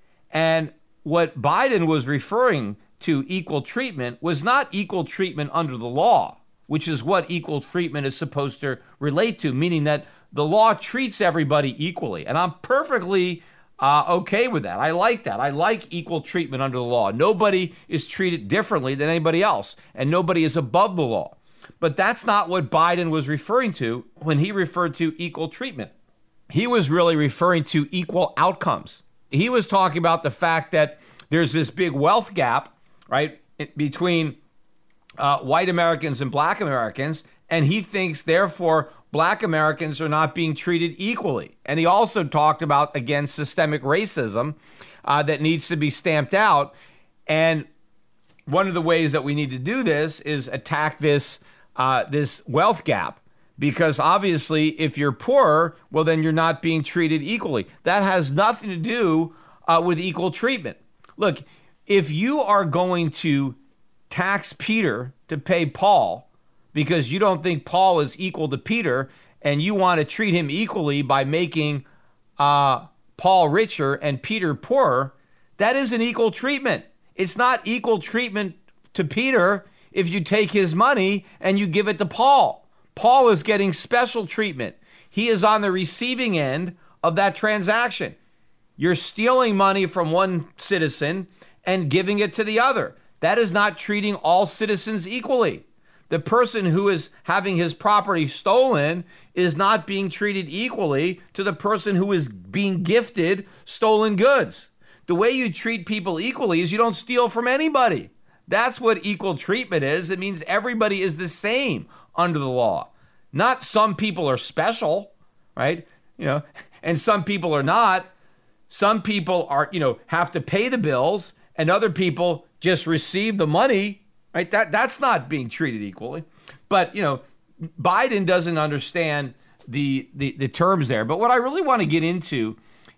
And what Biden was referring to equal treatment was not equal treatment under the law, which is what equal treatment is supposed to relate to, meaning that the law treats everybody equally. And I'm perfectly uh, okay with that. I like that. I like equal treatment under the law. Nobody is treated differently than anybody else, and nobody is above the law. But that's not what Biden was referring to when he referred to equal treatment. He was really referring to equal outcomes. He was talking about the fact that there's this big wealth gap, right, between uh, white Americans and black Americans, and he thinks, therefore, black Americans are not being treated equally. And he also talked about, again, systemic racism uh, that needs to be stamped out. And one of the ways that we need to do this is attack this uh, this wealth gap, because obviously if you're poorer, well, then you're not being treated equally. That has nothing to do uh, with equal treatment. Look, if you are going to tax Peter to pay Paul because you don't think Paul is equal to Peter and you want to treat him equally by making uh, Paul richer and Peter poorer, that is an equal treatment. It's not equal treatment to Peter if you take his money and you give it to Paul. Paul is getting special treatment. He is on the receiving end of that transaction. You're stealing money from one citizen and giving it to the other. That is not treating all citizens equally. The person who is having his property stolen is not being treated equally to the person who is being gifted stolen goods. The way you treat people equally is you don't steal from anybody. That's what equal treatment is. It means everybody is the same under the law. Not some people are special, right? You know, and some people are not. Some people are, you know, have to pay the bills, and other people just receive the money, right? That that's not being treated equally. But, you know, Biden doesn't understand the the, the terms there. But what I really want to get into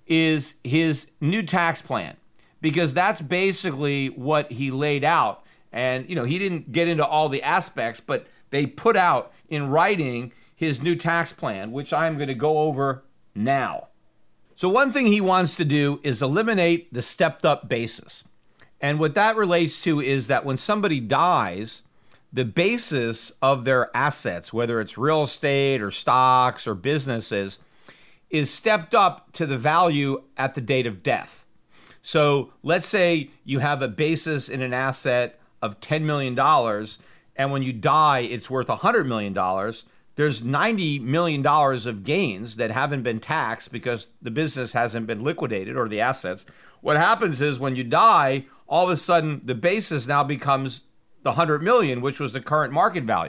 is his new tax plan, because that's basically what he laid out. And, you know, he didn't get into all the aspects, but they put out in writing his new tax plan, which I'm going to go over now. So one thing he wants to do is eliminate the stepped up basis. And what that relates to is that when somebody dies, the basis of their assets, whether it's real estate or stocks or businesses, is stepped up to the value at the date of death. So let's say you have a basis in an asset of ten million dollars, and when you die, it's worth one hundred million dollars. There's ninety million dollars of gains that haven't been taxed because the business hasn't been liquidated, or the assets. What happens is when you die, all of a sudden the basis now becomes the one hundred million dollars, which was the current market value.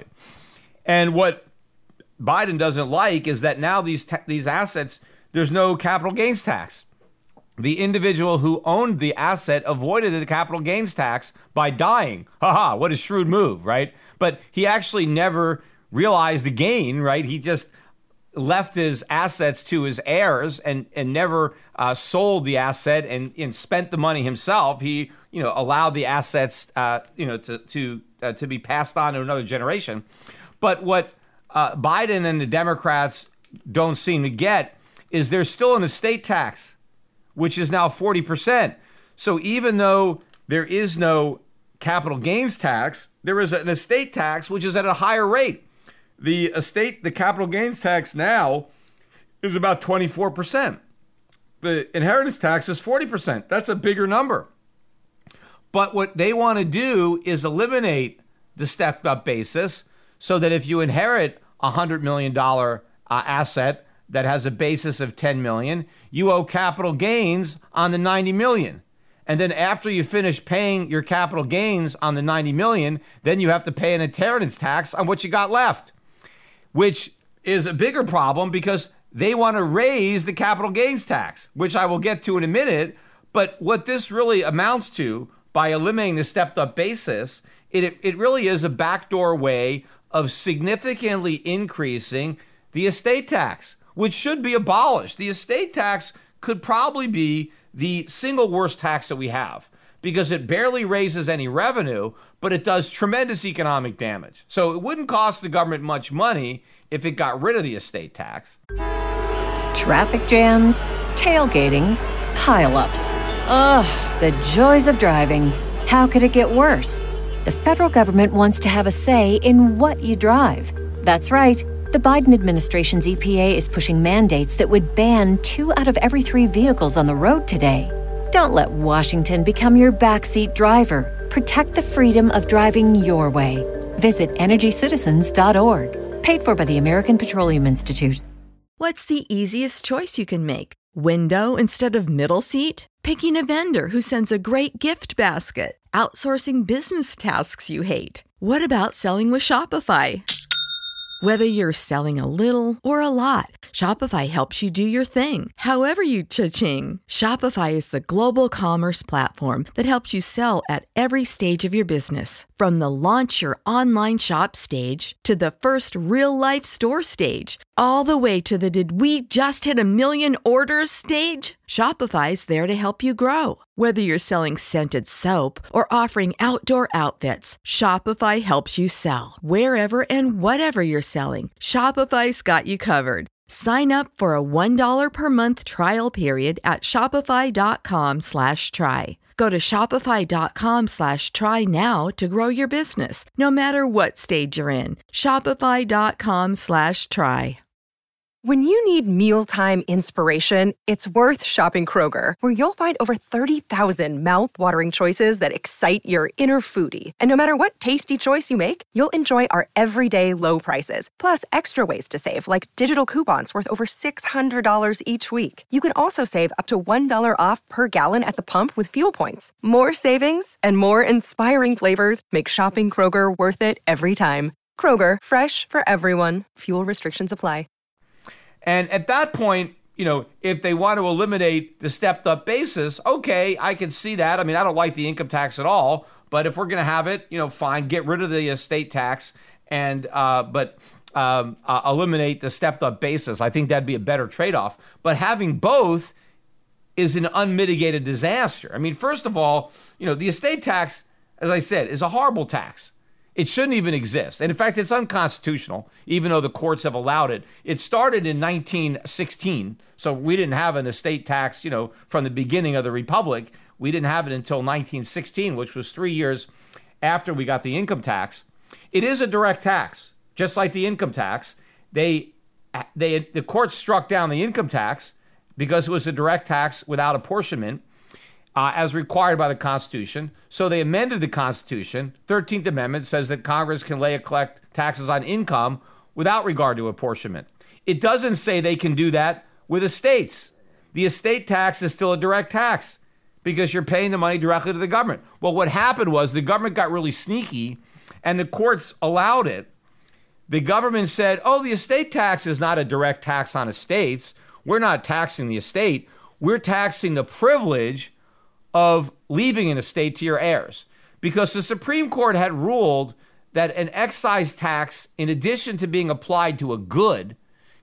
And what Biden doesn't like is that now these ta- these assets, there's no capital gains tax. The individual who owned the asset avoided the capital gains tax by dying. Haha, what a shrewd move, right? But he actually never realized the gain, right? He just left his assets to his heirs and, and never uh, sold the asset and, and spent the money himself. He, you know, allowed the assets, uh, you know, to to uh, to be passed on to another generation. But what uh, Biden and the Democrats don't seem to get is there's still an estate tax, which is now forty percent. So even though there is no capital gains tax, there is an estate tax, which is at a higher rate. The estate, the capital gains tax now is about twenty-four percent. The inheritance tax is forty percent. That's a bigger number. But what they want to do is eliminate the stepped up basis so that if you inherit a one hundred million dollars uh, asset that has a basis of ten million dollars, you owe capital gains on the ninety million dollars. And then after you finish paying your capital gains on the ninety million dollars, then you have to pay an inheritance tax on what you got left, which is a bigger problem because they want to raise the capital gains tax, which I will get to in a minute. But what this really amounts to, by eliminating the stepped up basis, it, it really is a backdoor way of significantly increasing the estate tax, which should be abolished. The estate tax could probably be the single worst tax that we have because it barely raises any revenue, but it does tremendous economic damage. So it wouldn't cost the government much money if it got rid of the estate tax. Traffic jams, tailgating, pileups. Ugh, the joys of driving. How could it get worse? The federal government wants to have a say in what you drive. That's right. The Biden administration's E P A is pushing mandates that would ban two out of every three vehicles on the road today. Don't let Washington become your backseat driver. Protect the freedom of driving your way. Visit energy citizens dot org. Paid for by the American Petroleum Institute. What's the easiest choice you can make? Window instead of middle seat? Picking a vendor who sends a great gift basket? Outsourcing business tasks you hate? What about selling with Shopify? Whether you're selling a little or a lot, Shopify helps you do your thing, however you cha-ching. Shopify is the global commerce platform that helps you sell at every stage of your business. From the launch your online shop stage to the first real-life store stage, all the way to the did we just hit a million orders stage. Shopify's there to help you grow. Whether you're selling scented soap or offering outdoor outfits, Shopify helps you sell. Wherever and whatever you're selling, Shopify's got you covered. Sign up for a one dollar per month trial period at shopify.com slash try. Go to shopify.com slash try now to grow your business, no matter what stage you're in. Shopify.com slash try. When you need mealtime inspiration, it's worth shopping Kroger, where you'll find over thirty thousand mouth-watering choices that excite your inner foodie. And no matter what tasty choice you make, you'll enjoy our everyday low prices, plus extra ways to save, like digital coupons worth over six hundred dollars each week. You can also save up to one dollar off per gallon at the pump with fuel points. More savings and more inspiring flavors make shopping Kroger worth it every time. Kroger, fresh for everyone. Fuel restrictions apply. And at that point, you know, if they want to eliminate the stepped up basis, okay, I can see that. I mean, I don't like the income tax at all, but if we're going to have it, you know, fine, get rid of the estate tax and, uh, but um, uh, eliminate the stepped up basis. I think that'd be a better trade-off. But having both is an unmitigated disaster. I mean, first of all, you know, the estate tax, as I said, is a horrible tax. It shouldn't even exist. And in fact, it's unconstitutional, even though the courts have allowed it. It started in nineteen sixteen, so we didn't have an estate tax, you know, from the beginning of the Republic. We didn't have it until nineteen sixteen, which was three years after we got the income tax. It is a direct tax, just like the income tax. They, they, the courts struck down the income tax because it was a direct tax without apportionment. Uh, as required by the Constitution. So they amended the Constitution. thirteenth Amendment says that Congress can lay a collect taxes on income without regard to apportionment. It doesn't say they can do that with estates. The estate tax is still a direct tax because you're paying the money directly to the government. Well, what happened was the government got really sneaky and the courts allowed it. The government said, oh, the estate tax is not a direct tax on estates. We're not taxing the estate. We're taxing the privilege of leaving an estate to your heirs, because the Supreme Court had ruled that an excise tax, in addition to being applied to a good,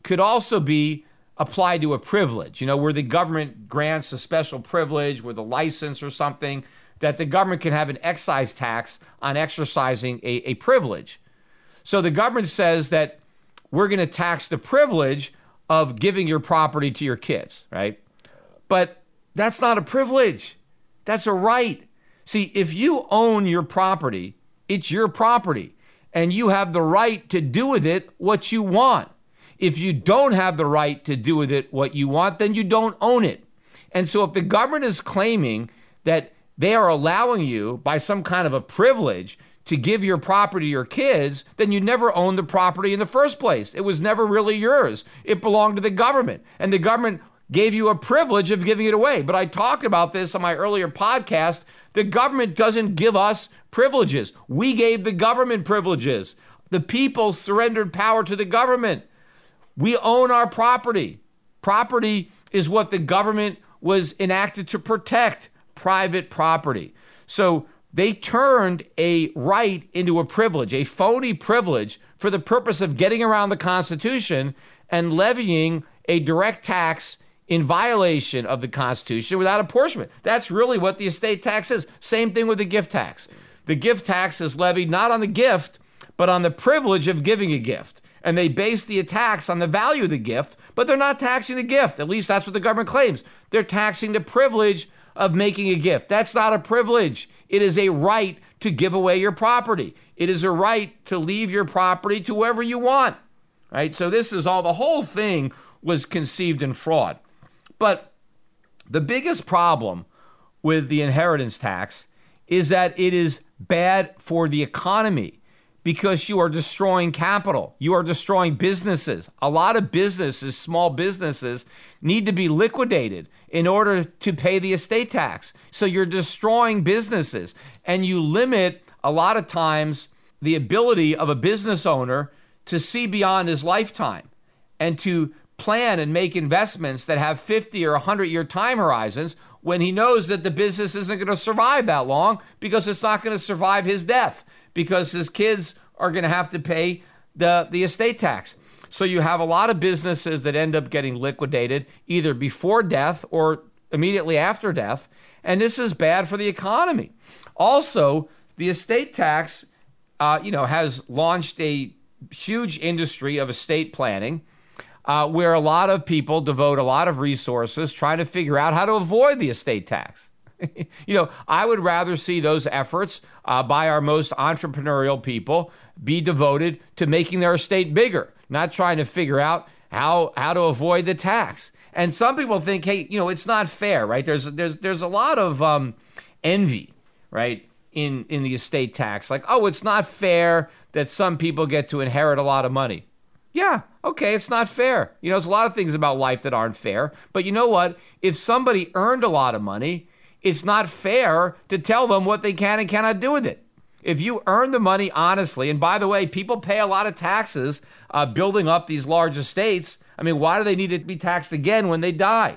could also be applied to a privilege, you know, where the government grants a special privilege with a license or something, that the government can have an excise tax on exercising a, a privilege. So the government says that we're going to tax the privilege of giving your property to your kids, right? But that's not a privilege. That's a right. See, if you own your property, it's your property, and you have the right to do with it what you want. If you don't have the right to do with it what you want, then you don't own it. And so if the government is claiming that they are allowing you, by some kind of a privilege, to give your property to your kids, then you never owned the property in the first place. It was never really yours. It belonged to the government, and the government gave you a privilege of giving it away. But I talked about this on my earlier podcast. The government doesn't give us privileges. We gave the government privileges. The people surrendered power to the government. We own our property. Property is what the government was enacted to protect, private property. So they turned a right into a privilege, a phony privilege, for the purpose of getting around the Constitution and levying a direct tax in violation of the Constitution without apportionment. That's really what the estate tax is. Same thing with the gift tax. The gift tax is levied not on the gift, but on the privilege of giving a gift. And they base the tax on the value of the gift, but they're not taxing the gift. At least that's what the government claims. They're taxing the privilege of making a gift. That's not a privilege. It is a right to give away your property. It is a right to leave your property to whoever you want. Right? So this is all, the whole thing was conceived in fraud. But the biggest problem with the inheritance tax is that it is bad for the economy, because you are destroying capital. You are destroying businesses. A lot of businesses, small businesses, need to be liquidated in order to pay the estate tax. So you're destroying businesses, and you limit a lot of times the ability of a business owner to see beyond his lifetime and to plan and make investments that have fifty or one hundred year time horizons, when he knows that the business isn't going to survive that long, because it's not going to survive his death, because his kids are going to have to pay the, the estate tax. So you have a lot of businesses that end up getting liquidated either before death or immediately after death, and this is bad for the economy. Also, the estate tax, uh, you know, has launched a huge industry of estate planning, uh, where a lot of people devote a lot of resources trying to figure out how to avoid the estate tax. You know, I would rather see those efforts uh, by our most entrepreneurial people be devoted to making their estate bigger, not trying to figure out how how to avoid the tax. And some people think, hey, you know, it's not fair, right? There's there's there's a lot of um, envy, right, in in the estate tax. Like, oh, it's not fair that some people get to inherit a lot of money. Yeah, okay, it's not fair. You know, there's a lot of things about life that aren't fair. But you know what? If somebody earned a lot of money, it's not fair to tell them what they can and cannot do with it. If you earn the money honestly, and by the way, people pay a lot of taxes uh, building up these large estates. I mean, why do they need to be taxed again when they die?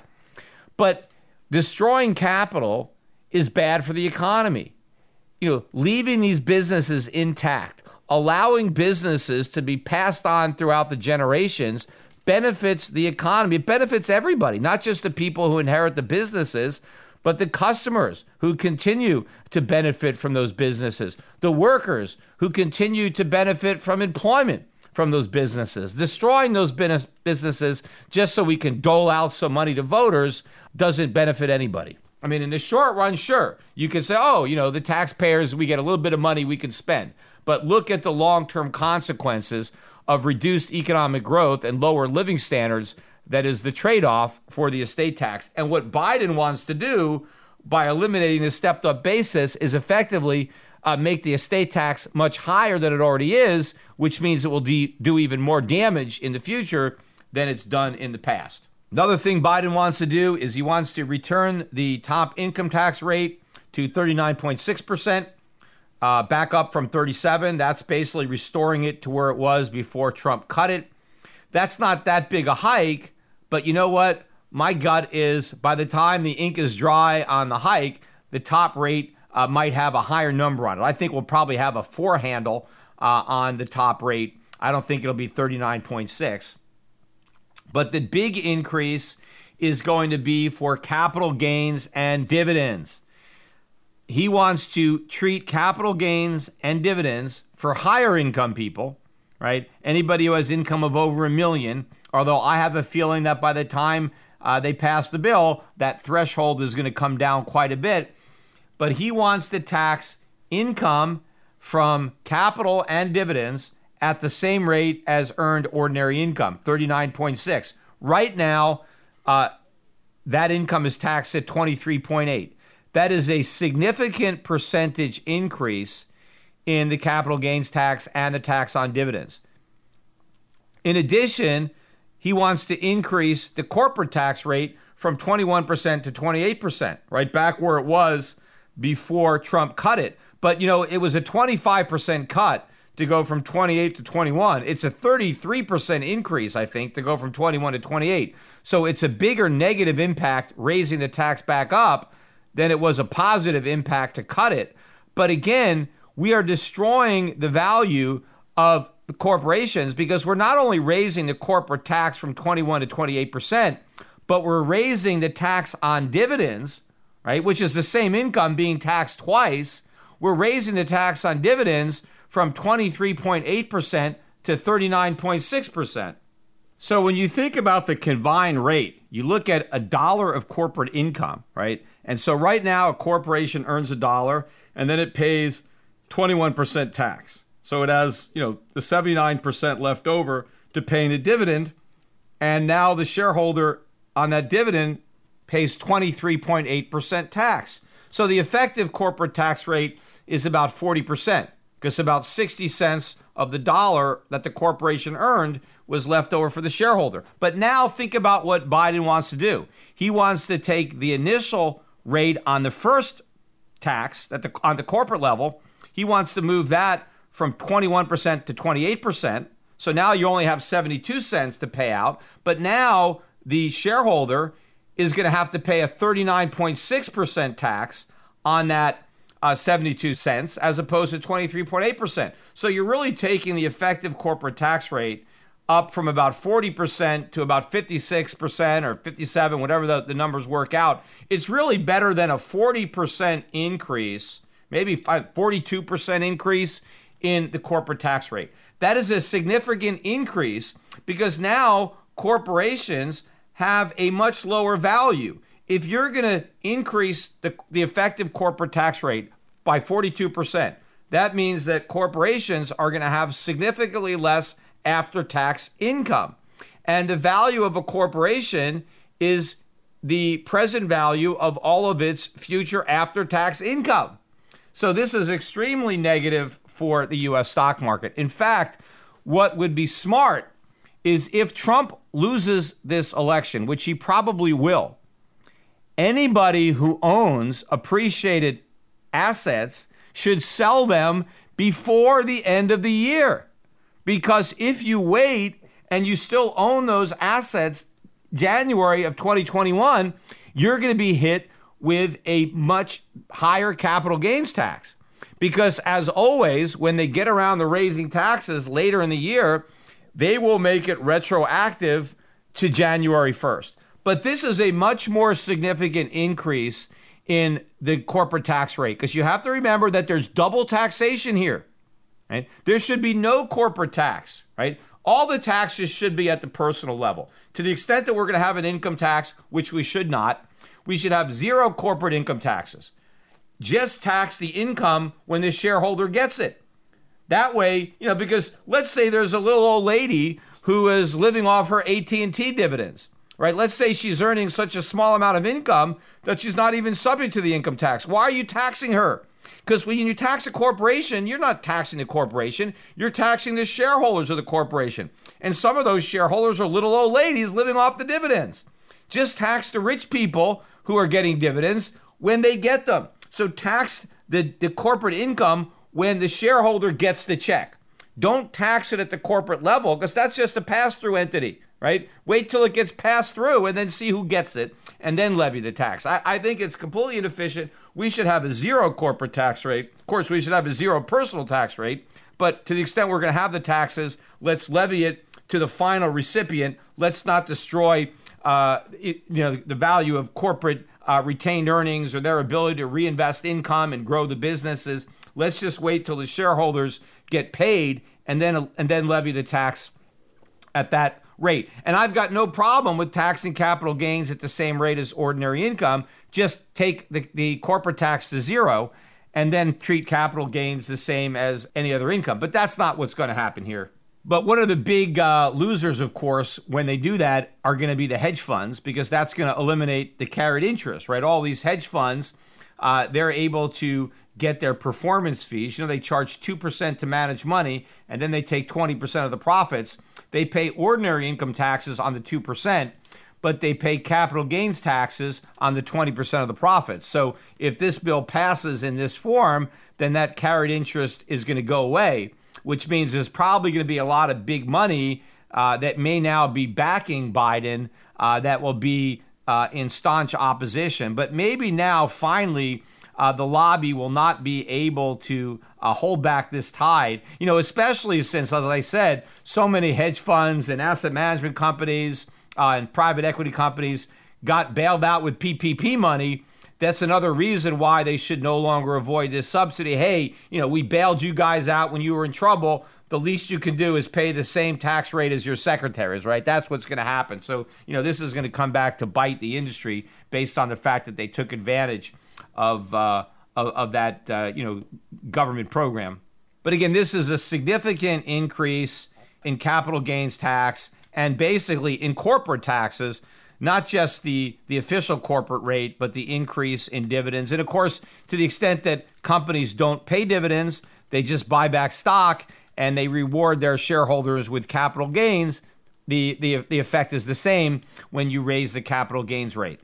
But destroying capital is bad for the economy. You know, leaving these businesses intact, allowing businesses to be passed on throughout the generations, benefits the economy. It benefits everybody, not just the people who inherit the businesses, but the customers who continue to benefit from those businesses, the workers who continue to benefit from employment from those businesses. Destroying those businesses just so we can dole out some money to voters doesn't benefit anybody. I mean, in the short run, sure, you can say, oh, you know, the taxpayers, we get a little bit of money we can spend. But look at the long-term consequences of reduced economic growth and lower living standards. That is the trade-off for the estate tax. And what Biden wants to do by eliminating the stepped-up basis is effectively uh, make the estate tax much higher than it already is, which means it will de- do even more damage in the future than it's done in the past. Another thing Biden wants to do is he wants to return the top income tax rate to thirty-nine point six percent, uh, back up from thirty-seven. That's basically restoring it to where it was before Trump cut it. That's not that big a hike. But you know what? My gut is by the time the ink is dry on the hike, the top rate uh, might have a higher number on it. I think we'll probably have a four handle uh, on the top rate. I don't think it'll be thirty-nine point six. But the big increase is going to be for capital gains and dividends. He wants to treat capital gains and dividends for higher income people, right? Anybody who has income of over a million, although I have a feeling that by the time uh, they pass the bill, that threshold is going to come down quite a bit. But he wants to tax income from capital and dividends at the same rate as earned ordinary income, thirty-nine point six. Right now, uh, that income is taxed at twenty-three point eight. That is a significant percentage increase in the capital gains tax and the tax on dividends. In addition, he wants to increase the corporate tax rate from twenty-one percent to twenty-eight percent, right back where it was before Trump cut it. But, you know, it was a twenty-five percent cut to go from twenty-eight to twenty-one. It's a thirty-three percent increase, I think, to go from twenty-one to twenty-eight. So it's a bigger negative impact raising the tax back up than it was a positive impact to cut it. But again, we are destroying the value of the corporations because we're not only raising the corporate tax from twenty-one to twenty-eight percent, but we're raising the tax on dividends, right, which is the same income being taxed twice. We're raising the tax on dividends from twenty-three point eight percent to thirty-nine point six percent. So when you think about the combined rate, you look at a dollar of corporate income, right? And so right now a corporation earns a dollar and then it pays twenty-one percent tax. So it has, you know, the seventy-nine percent left over to paying a dividend. And now the shareholder on that dividend pays twenty-three point eight percent tax. So the effective corporate tax rate is about forty percent because about sixty cents of the dollar that the corporation earned was left over for the shareholder. But now think about what Biden wants to do. He wants to take the initial rate on the first tax at the, on the corporate level. He wants to move that from twenty-one percent to twenty-eight percent. So now you only have seventy-two cents to pay out. But now the shareholder is going to have to pay a thirty-nine point six percent tax on that uh, seventy-two cents as opposed to twenty-three point eight percent. So you're really taking the effective corporate tax rate up from about forty percent to about fifty-six percent or fifty-seven, whatever the, the numbers work out. It's really better than a forty percent increase, maybe forty-two percent increase in the corporate tax rate. That is a significant increase because now corporations have a much lower value. If you're going to increase the, the effective corporate tax rate by forty-two percent, that means that corporations are going to have significantly less after-tax income. And the value of a corporation is the present value of all of its future after-tax income. So this is extremely negative for the U S stock market. In fact, what would be smart is if Trump loses this election, which he probably will, anybody who owns appreciated assets should sell them before the end of the year. Because if you wait and you still own those assets January of twenty twenty-one, you're going to be hit with a much higher capital gains tax. Because as always, when they get around to raising taxes later in the year, they will make it retroactive to January first. But this is a much more significant increase in the corporate tax rate because you have to remember that there's double taxation here. Right? There should be no corporate tax, right? All the taxes should be at the personal level. To the extent that we're going to have an income tax, which we should not, we should have zero corporate income taxes. Just tax the income when the shareholder gets it. That way, you know, because let's say there's a little old lady who is living off her A T and T dividends, right? Let's say she's earning such a small amount of income that she's not even subject to the income tax. Why are you taxing her? Because when you tax a corporation, you're not taxing the corporation. You're taxing the shareholders of the corporation. And some of those shareholders are little old ladies living off the dividends. Just tax the rich people who are getting dividends when they get them. So tax the, the corporate income when the shareholder gets the check. Don't tax it at the corporate level because that's just a pass-through entity, right? Wait till it gets passed through and then see who gets it and then levy the tax. I, I think it's completely inefficient. We should have a zero corporate tax rate. Of course, we should have a zero personal tax rate. But to the extent we're going to have the taxes, let's levy it to the final recipient. Let's not destroy uh, it, you know, the value of corporate uh, retained earnings or their ability to reinvest income and grow the businesses. Let's just wait till the shareholders get paid and then and then levy the tax at that rate. And I've got no problem with taxing capital gains at the same rate as ordinary income. Just take the, the corporate tax to zero and then treat capital gains the same as any other income. But that's not what's going to happen here. But one of the big uh, losers, of course, when they do that are going to be the hedge funds, because that's going to eliminate the carried interest, right? All these hedge funds, uh, they're able to get their performance fees. You know, they charge two percent to manage money, and then they take twenty percent of the profits. They pay ordinary income taxes on the two percent, but they pay capital gains taxes on the twenty percent of the profits. So if this bill passes in this form, then that carried interest is going to go away, which means there's probably going to be a lot of big money uh, that may now be backing Biden uh, that will be uh, in staunch opposition. But maybe now, finally, Uh, the lobby will not be able to uh, hold back this tide, you know, especially since, as I said, so many hedge funds and asset management companies uh, and private equity companies got bailed out with P P P money. That's another reason why they should no longer avoid this subsidy. Hey, you know, we bailed you guys out when you were in trouble. The least you can do is pay the same tax rate as your secretaries, right? That's what's going to happen. So, you know, this is going to come back to bite the industry based on the fact that they took advantage of uh, of, of that, uh, you know, government program. But again, this is a significant increase in capital gains tax and basically in corporate taxes, not just the, the official corporate rate, but the increase in dividends. And of course, to the extent that companies don't pay dividends, they just buy back stock and they reward their shareholders with capital gains. The, the, the effect is the same when you raise the capital gains rate.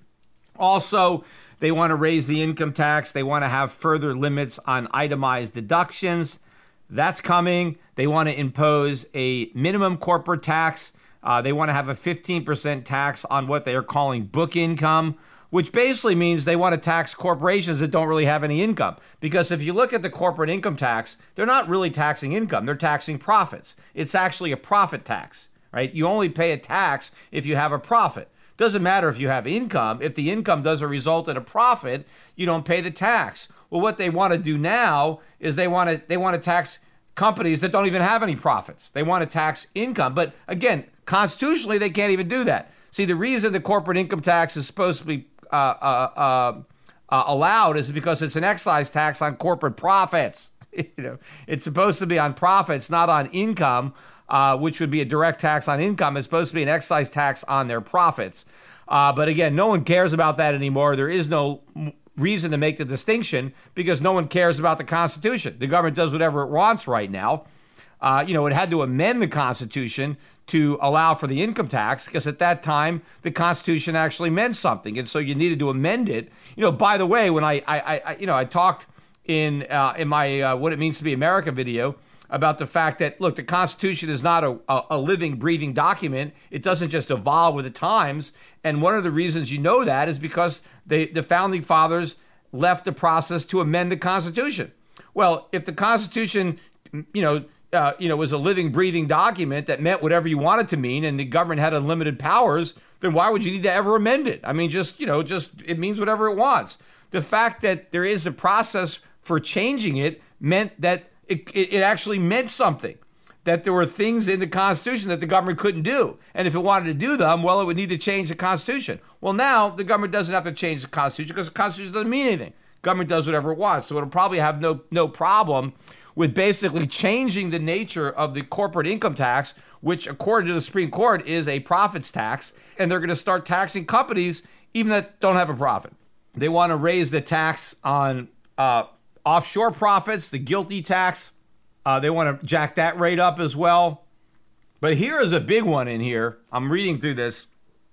Also, they want to raise the income tax. They want to have further limits on itemized deductions. That's coming. They want to impose a minimum corporate tax. Uh, they want to have a fifteen percent tax on what they are calling book income, which basically means they want to tax corporations that don't really have any income. Because if you look at the corporate income tax, they're not really taxing income. They're taxing profits. It's actually a profit tax, right? You only pay a tax if you have a profit. Doesn't matter if you have income. If the income doesn't result in a profit, you don't pay the tax. Well, what they want to do now is they want to they want to tax companies that don't even have any profits. They want to tax income. But again, constitutionally, they can't even do that. See, the reason the corporate income tax is supposed to be uh, uh, uh, uh, allowed is because it's an excise tax on corporate profits. You know, it's supposed to be on profits, not on income. Uh, which would be a direct tax on income. It's supposed to be an excise tax on their profits. Uh, but again, no one cares about that anymore. There is no reason to make the distinction because no one cares about the Constitution. The government does whatever it wants right now. Uh, you know, it had to amend the Constitution to allow for the income tax because at that time, the Constitution actually meant something. And so you needed to amend it. You know, by the way, when I, I, I you know, I talked in, uh, in my uh, What It Means to Be America video about the fact that, look, the Constitution is not a, a, a living, breathing document. It doesn't just evolve with the times. And one of the reasons you know that is because they, the Founding Fathers left the process to amend the Constitution. Well, if the Constitution, you know, uh, you know, was a living, breathing document that meant whatever you wanted to mean and the government had unlimited powers, then why would you need to ever amend it? I mean, just, you know, just it means whatever it wants. The fact that there is a process for changing it meant that It, it, it actually meant something, that there were things in the Constitution that the government couldn't do. And if it wanted to do them, well, it would need to change the Constitution. Well, now the government doesn't have to change the Constitution because the Constitution doesn't mean anything. Government does whatever it wants. So it'll probably have no, no problem with basically changing the nature of the corporate income tax, which according to the Supreme Court is a profits tax. And they're going to start taxing companies even that don't have a profit. They want to raise the tax on uh, offshore profits, the GILTI tax. Uh, they want to jack that rate up as well. But here is a big one in here. I'm reading through this.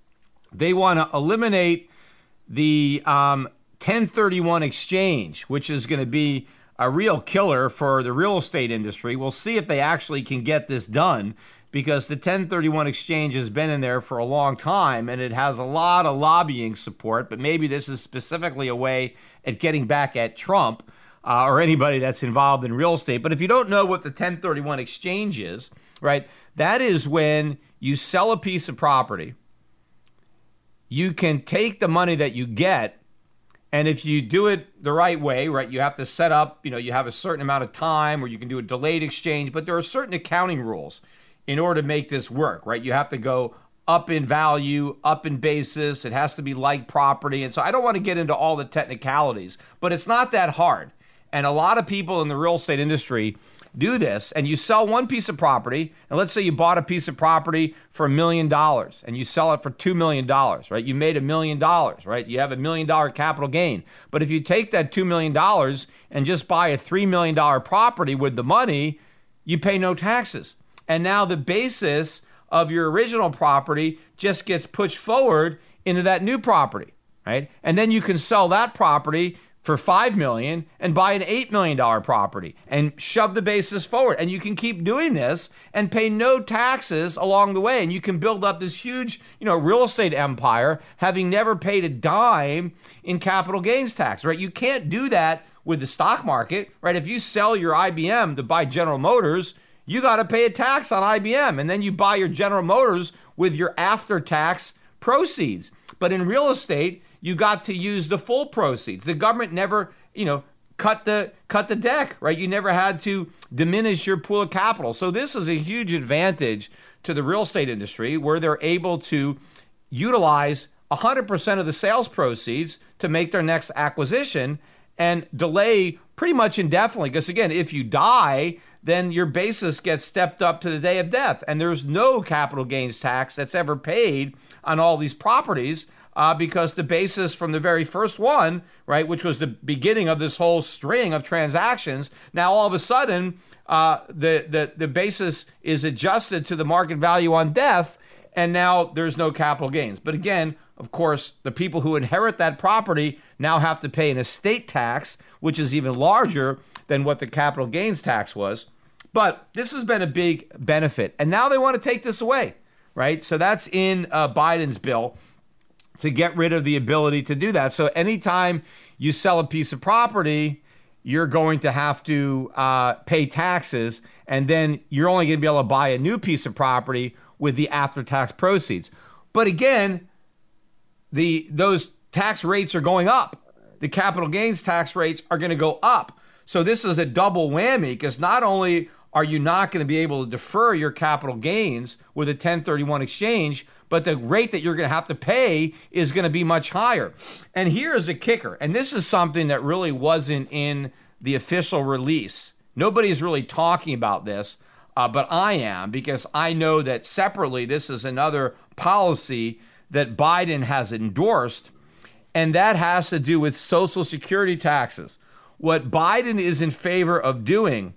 They want to eliminate the um, ten thirty-one exchange, which is going to be a real killer for the real estate industry. We'll see if they actually can get this done because the ten thirty-one exchange has been in there for a long time and it has a lot of lobbying support. But maybe this is specifically a way at getting back at Trump. uh, or anybody that's involved in real estate. But if you don't know what the ten thirty-one exchange is, right, that is when you sell a piece of property, you can take the money that you get, and if you do it the right way, right, you have to set up, you know, you have a certain amount of time, or you can do a delayed exchange, but there are certain accounting rules in order to make this work, right? You have to go up in value, up in basis. It has to be like property. And so I don't want to get into all the technicalities, but it's not that hard. And a lot of people in the real estate industry do this, and you sell one piece of property, and let's say you bought a piece of property for a million dollars and you sell it for two million dollars, right? You made a million dollars, right? You have a million dollar capital gain. But if you take that two million dollars and just buy a three million dollars property with the money, you pay no taxes. And now the basis of your original property just gets pushed forward into that new property, right? And then you can sell that property for five million dollars and buy an eight million dollars property and shove the basis forward. And you can keep doing this and pay no taxes along the way. And you can build up this huge, you know, real estate empire, having never paid a dime in capital gains tax, right? You can't do that with the stock market, right? If you sell your I B M to buy General Motors, you got to pay a tax on I B M, and then you buy your General Motors with your after-tax proceeds. But in real estate, you got to use the full proceeds. The government never, you know, cut the cut the deck, right? You never had to diminish your pool of capital. So this is a huge advantage to the real estate industry, where they're able to utilize one hundred percent of the sales proceeds to make their next acquisition and delay pretty much indefinitely. Because again, if you die, then your basis gets stepped up to the day of death. And there's no capital gains tax that's ever paid on all these properties uh, because the basis from the very first one, right, which was the beginning of this whole string of transactions, now all of a sudden uh, the, the, the basis is adjusted to the market value on death, and now there's no capital gains. But again, of course, the people who inherit that property now have to pay an estate tax, which is even larger than what the capital gains tax was. But this has been a big benefit. And now they want to take this away, right? So that's in uh, Biden's bill to get rid of the ability to do that. So anytime you sell a piece of property, you're going to have to uh, pay taxes, and then you're only going to be able to buy a new piece of property with the after-tax proceeds. But again, the those tax rates are going up. The capital gains tax rates are going to go up. So this is a double whammy, because not only are you not going to be able to defer your capital gains with a ten thirty-one exchange, but the rate that you're going to have to pay is going to be much higher. And here's a kicker, and this is something that really wasn't in the official release. Nobody's really talking about this, uh, but I am, because I know that separately this is another policy that Biden has endorsed, and that has to do with Social Security taxes. What Biden is in favor of doing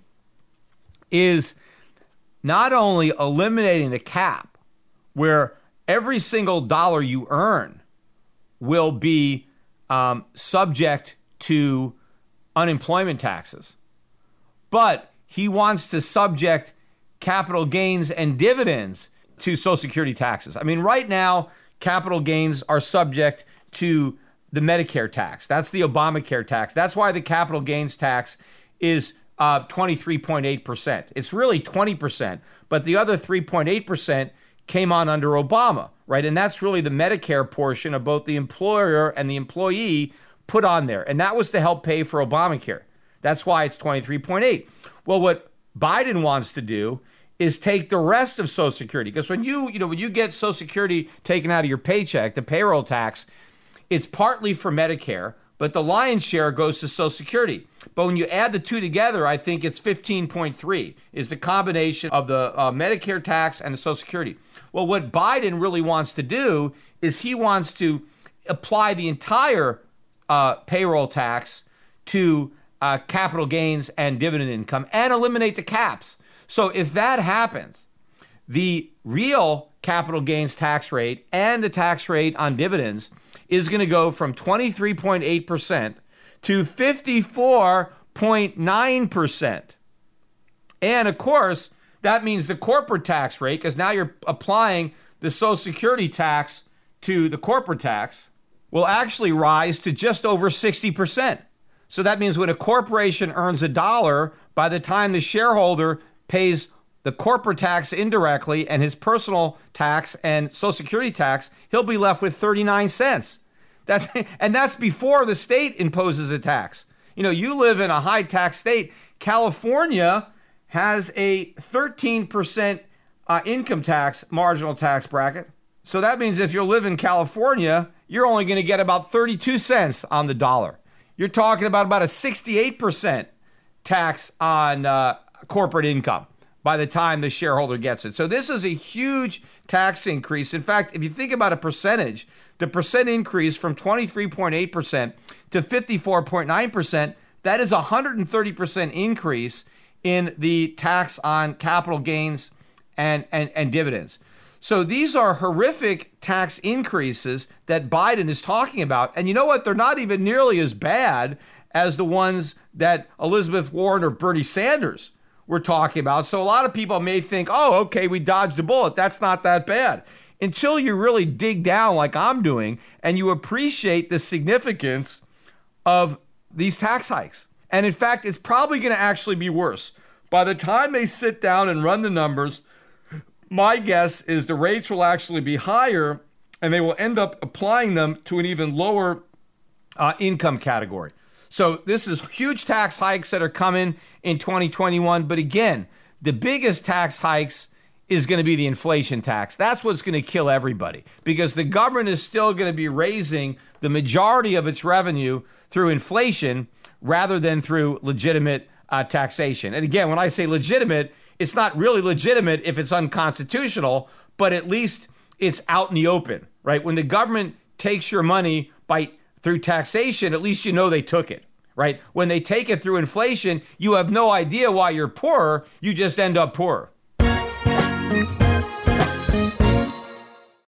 is not only eliminating the cap, where every single dollar you earn will be um, subject to unemployment taxes, but he wants to subject capital gains and dividends to Social Security taxes. I mean, right now, capital gains are subject to the Medicare tax. That's the Obamacare tax. That's why the capital gains tax is uh, twenty-three point eight percent. It's really twenty percent, but the other three point eight percent came on under Obama, right? And that's really the Medicare portion of both the employer and the employee put on there. And that was to help pay for Obamacare. That's why it's twenty-three point eight. Well, what Biden wants to do is take the rest of Social Security. Because when you, you know, when you get Social Security taken out of your paycheck, the payroll tax, it's partly for Medicare, but the lion's share goes to Social Security. But when you add the two together, I think it's fifteen point three is the combination of the uh, Medicare tax and the Social Security. Well, what Biden really wants to do is he wants to apply the entire uh, payroll tax to uh, capital gains and dividend income and eliminate the caps. So if that happens, the real capital gains tax rate and the tax rate on dividends is going to go from twenty-three point eight percent to fifty-four point nine percent. And of course, that means the corporate tax rate, because now you're applying the Social Security tax to the corporate tax, will actually rise to just over sixty percent. So that means when a corporation earns a dollar, by the time the shareholder pays the corporate tax indirectly and his personal tax and Social Security tax, he'll be left with thirty-nine cents. That's and that's before the state imposes a tax. You know, you live in a high tax state. California has a thirteen percent uh, income tax, marginal tax bracket. So that means if you live in California, you're only going to get about thirty-two cents on the dollar. You're talking about about a sixty-eight percent tax on uh, corporate income by the time the shareholder gets it. So this is a huge tax increase. In fact, if you think about a percentage, the percent increase from twenty-three point eight percent to fifty-four point nine percent, that is a one hundred thirty percent increase in the tax on capital gains and, and, and dividends. So these are horrific tax increases that Biden is talking about. And you know what? They're not even nearly as bad as the ones that Elizabeth Warren or Bernie Sanders were talking about. So a lot of people may think, oh, okay, we dodged a bullet. That's not that bad. Until you really dig down like I'm doing and you appreciate the significance of these tax hikes. And in fact, it's probably going to actually be worse. By the time they sit down and run the numbers, my guess is the rates will actually be higher and they will end up applying them to an even lower uh, income category. So this is huge tax hikes that are coming in twenty twenty-one. But again, the biggest tax hikes is going to be the inflation tax. That's what's going to kill everybody because the government is still going to be raising the majority of its revenue through inflation rather than through legitimate uh, taxation. And again, when I say legitimate, it's not really legitimate if it's unconstitutional, but at least it's out in the open, right? When the government takes your money by through taxation, at least you know they took it, right? When they take it through inflation, you have no idea why you're poorer. You just end up poorer.